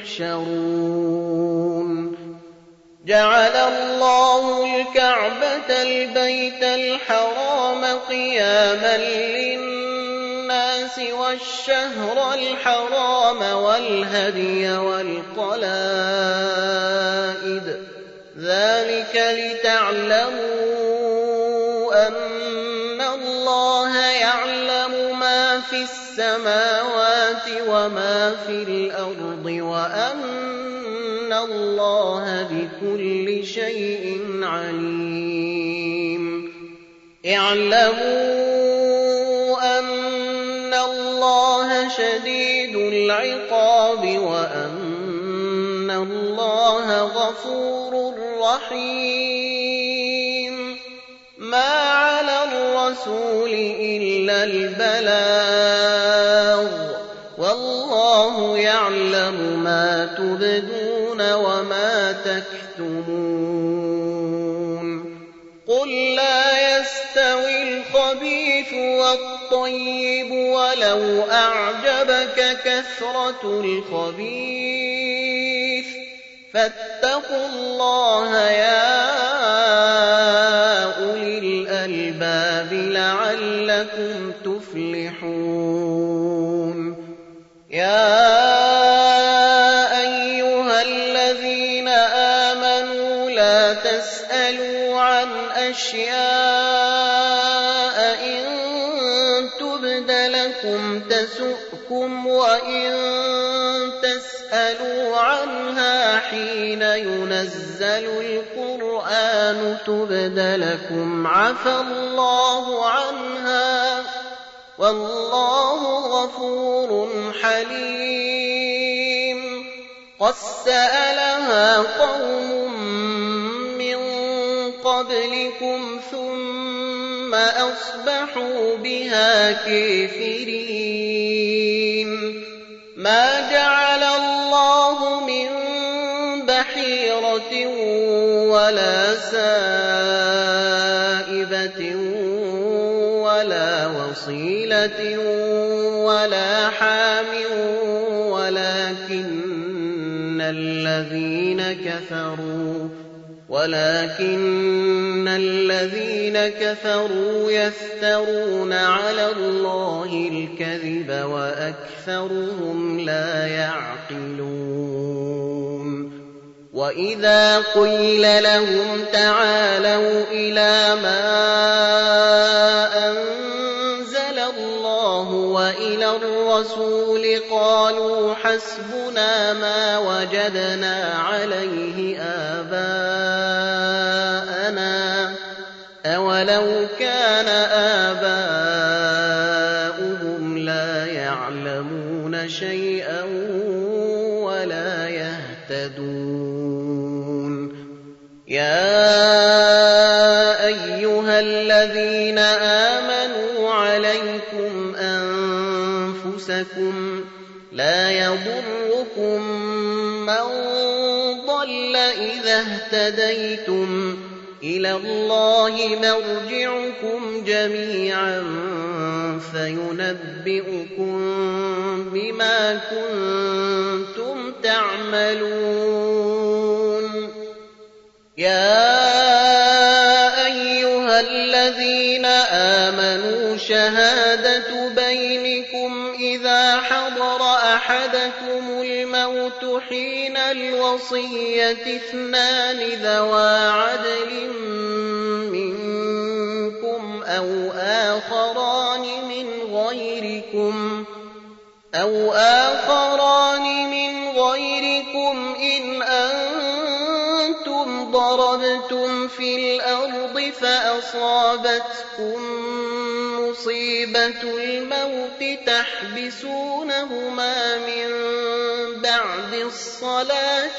تحشرون جعل الله الكعبة البيت الحرام قياما للناس والشهر الحرام والهدي والقلائد ذلك لتعلموا أن الله يعلم ما في السماوات وما في الأرض وأن الله بكل شيء عليم اعلموا أن الله شديد العقاب وأن الله غفور رحيم ما على الرسول إلا البلاغ والله يعلم ما تبدون وما تكتمون قل لا يستوي الخبيث والطيب ولو أعجبك كثرة الخبيث فاتقوا الله يا أولي الألباب لعلكم تفلحون يا أيها الذين آمنوا لا تسألوا عن أشياء إن تبد لكم تسؤكم وإن تسألوا تسألوا عنها حين ينزل القرآن تبد لكم عفى الله عنها والله غفور حليم. قد سألها قوم من قبلكم ثم أصبحوا بها كافرين. ما جعل الله من بحيرة ولا سائبة ولا وصيلة ولا حام ولكن الذين كفروا يفترون على الله الكذب وأكثرهم لا يعقلون. وإذا قيل لهم تعالوا إلى ما أنزل الله وإلى الرسول قالوا حسبنا ما وجدنا عليه آباءنا أولو كان آباؤهم لا يعلمون شيئا ولا يهتدون. يا أيها الذين آمنوا عليكم أنفسكم لا يضركم من ضل إذا اهتديتم إلى الله مرجعكم جميعا فينبئكم بما كنتم تعملون. يا أيها الذين آمنوا شهادة بينكم إذا حضر أحدكم الموت حين الوصية اثنان ذوى عدل منكم أو آخران من غيركم إن أنتم ضربتم في الأرض فأصابتكم مصيبة الموت تحبسونهما من بعد الصلاة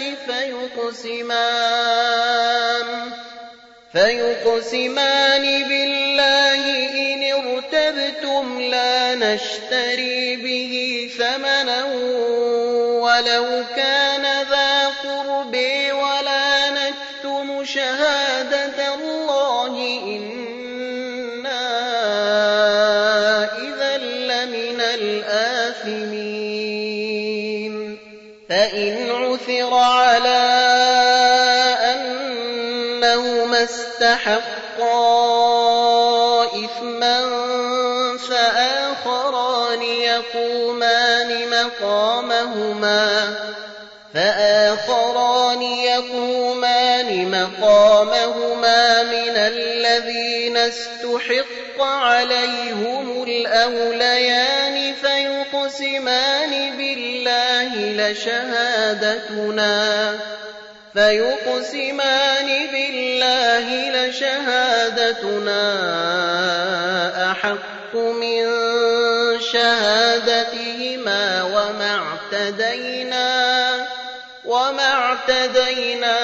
فيقسمان بالله إن ارتبتم لا نشتري به ثمنا ولو كان ذا قرب ولا نكتم شهادة الله إنا إذا لمن الآثمين. فإن عثر على أنهما استحقا إثما فآخران يقومان مقامهما من الذين استحق عليهم الأوليان فيقسمان بالله لشهادتنا أحق من شهادتهما وما اعتدينا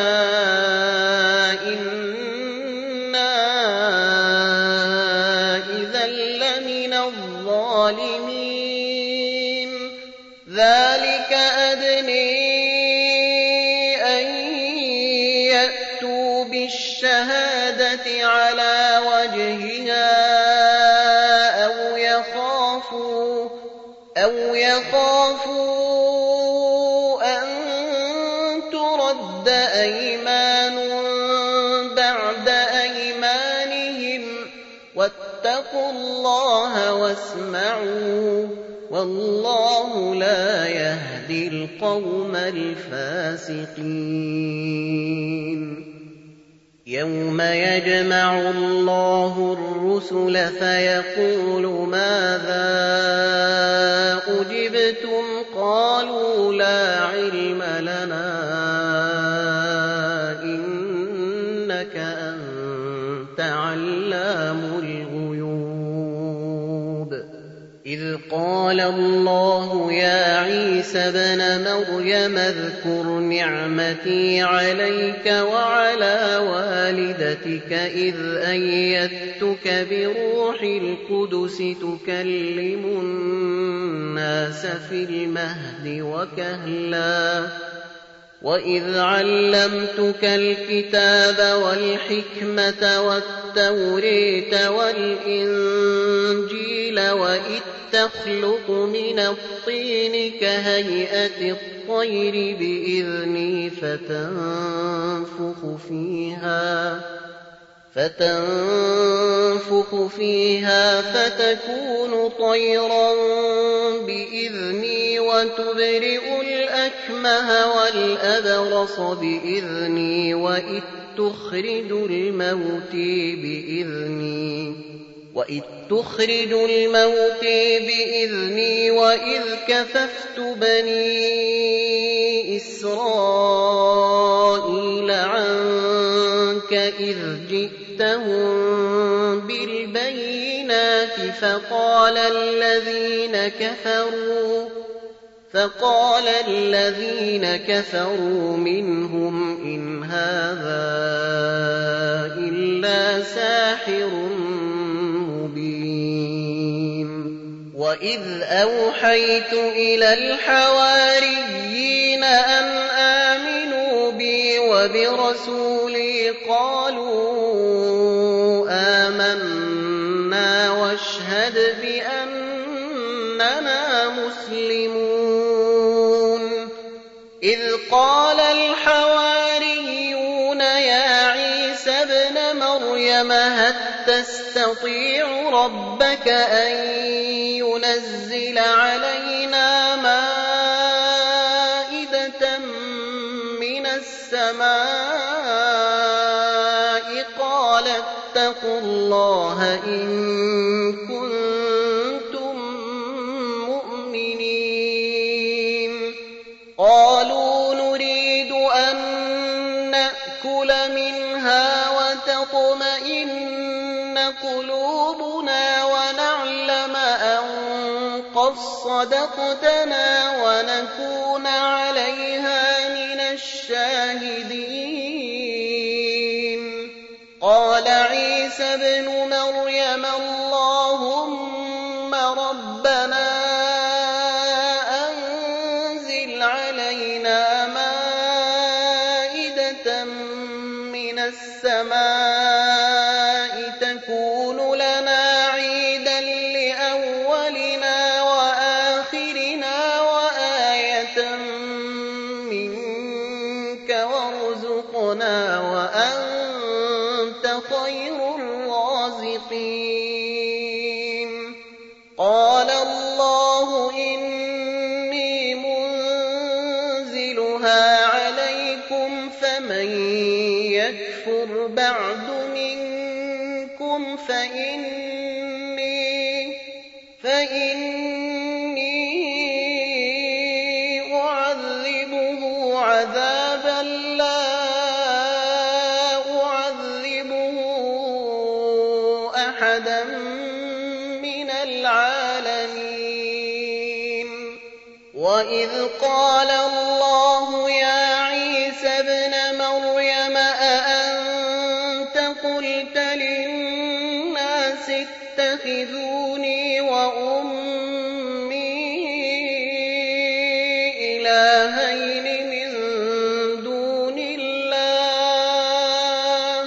إنا إذا لمن الظالمين. ذلك أدني أن يأتوا بالشهادة على وجهها أو يخافوا أن ترد أيمان بعد أيمانهم واتقوا الله واسمعوا والله لا يهدي القوم الفاسقين. يَوْمَ يَجْمَعُ اللَّهُ الرُّسُلَ فَيَقُولُ مَاذَا أُجِبْتُمْ ۖ قَالُوا لَا عِلْمَ لَنَا إِنَّكَ أَنتَ عَلَّامُ الْغُيُوبِ إِذْ قَالَ اللَّهُ يَا عِيسَى ابْنَ مَرْيَمَ اذْكُرْ نِعْمَتِي عَلَيْكَ وَعَلَىٰ وَالِدَتِكَ إِذْ أَيَّدتُّكَ بِرُوحِ الْقُدُسِ تُكَلِّمُ النَّاسَ فِي الْمَهْدِ وَكَهْلًا وَإِذْ عَلَّمْتُكَ الْكِتَابَ وَالْحِكْمَةَ وَالتَّوْرَاةَ وَالْإِنجِيلَ وَإِذْ تَخْلُقُ مِنَ الطِّينِ كَهَيْئَةِ الطَّيْرِ بِإِذْنِي فتنفخ فيها فتكون طيرا بإذني وتبرئ الأكمه والأبرص بإذني وإذ تخرج الموتى بإذني وإذ كففت بني إسرائيل عنك إذ جئتهم بالبينات فقال الذين كفروا منهم إن هذا إلا ساحر مبين وإذ أوحيت إلى الحواريين أن آمنوا بي وبرسولي قالوا آمنا واشهد بأننا مسلمون إذ قال الحواريون يا عيسى ابن مريم هل تستطيع ربك أن ينزل علينا مائدة من السماء قال اتقوا الله إن كنتم مؤمنين قالوا نريد أن نأكل منها وتطمئن قلوبنا ونعلم أن قد صدقتنا ونكون عليها من الشاهدين قال عيسى ابن مريم اللهم ربنا أنزل علينا مائدة من السماء تكون لنا عيدا لأولنا وآخرنا وآية منك وارزقنا وأنت خير الرازقين قال الله إني منزلها عليكم فمن يكفر بعد منكم فإني أعذبه عذابا لا أعذبه أحدا من العالمين وإذ قال الله يا عيسى ابن مريم أأنت قلت للناس اتخذوني وأمي إلهين من دون الله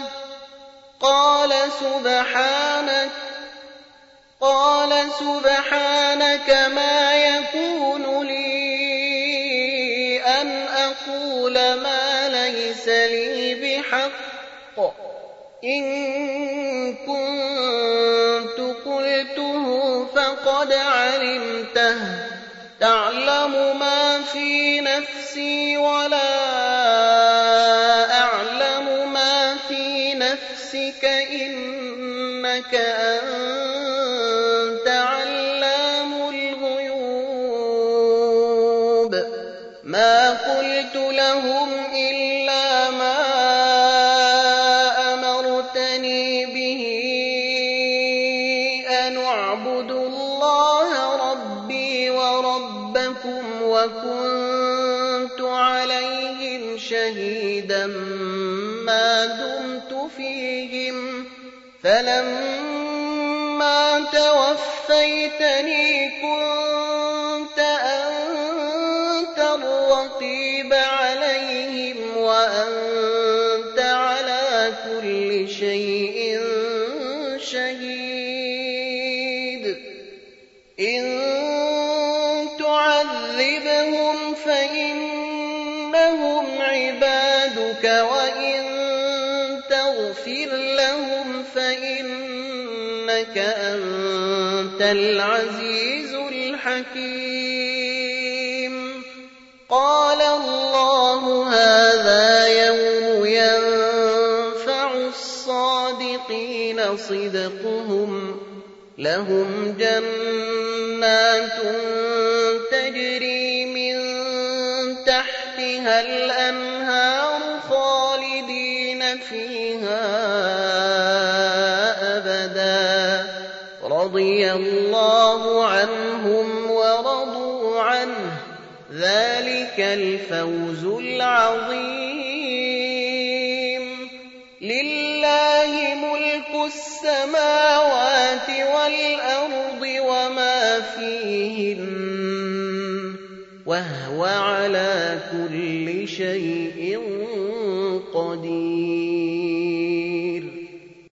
قال سبحانك ما يكون لي أن أقول ما ليس لي بحق إن كنت قلته فقد علمته تعلم ما في نفسي ولا أعلم ما في إِنَّكَ أَنتَ عَلَّامُ الْغُيُوبِ مَا قُلْتُ لَهُمْ إِلَّا مَا أَمَرْتَنِي بِهِ أَنْ اعْبُدُوا اللَّهَ رَبِّي وَرَبَّكُمْ وَكُنتُ عَلَيْهِمْ شَهِيدًا مَا دُمْتُ فِيهِمْ فَلَمَّا تَوَفَّيْتَنِي كُنتَ أَنتَ الرَّقِيبَ عَلَيْهِمْ وَأَنتَ عَلَىٰ كُلِّ شَيْءٍ شَهِيدٌ إِن تُعَذِّبْهُمْ فَإِنَّهُمْ عِبَادُكَ وَإِن تَغْفِرْ لَهُمْ فَإِنَّكَ أَنتَ الْعَزِيزُ الْحَكِيمُ قَالَ اللَّهُ هَٰذَا يَوْمُ يَنفَعُ الصَّادِقِينَ صِدْقُهُمْ لَهُمْ جَنَّاتٌ تَجْرِي مِن تَحْتِهَا الْأَنْهَارُ خَالِدِينَ فِيهَا أَبَدًا رَّضِيَ اللَّهُ عَنْهُمْ وَرَضُوا عَنْهُ ۚ ذَٰلِكَ الْفَوْزُ الْعَظِيمُ لِلَّهِ مُلْكُ السَّمَاوَاتِ وَالْأَرْضِ وَمَا فِيهِنَّ ۚ وَهُوَ عَلَىٰ كُلِّ شَيْءٍ